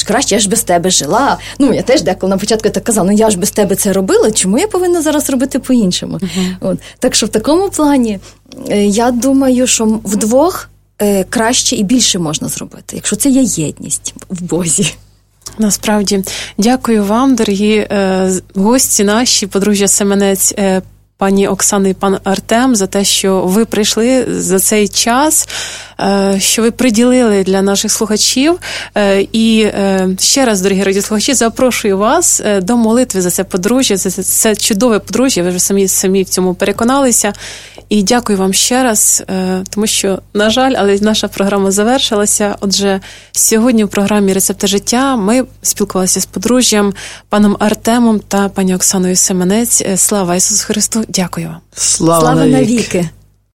ж без тебе жила. Ну, я теж деколи на початку так казала, ну я ж без тебе це робила, чому я повинна зараз робити по-іншому? Uh-huh. От. Так що в такому плані я думаю, що вдвох краще і більше можна зробити, якщо це є єдність в Бозі. Насправді, дякую вам, дорогі е, гості наші, подружжя Семенець, е, пані Оксана і пан Артем, за те, що ви прийшли за цей час, що ви приділили для наших слухачів. І ще раз, дорогі радіослухачі, запрошую вас до молитви за це подружжя, за це чудове подружжя, ви вже самі, самі в цьому переконалися. І дякую вам ще раз, тому що, на жаль, але наша програма завершилася. Отже, сьогодні в програмі «Рецепти життя» ми спілкувалися з подружжям, паном Артемом та пані Оксаною Семенець. Слава Ісусу Христу! Дякую вам! Слава, Слава навіки! навіки.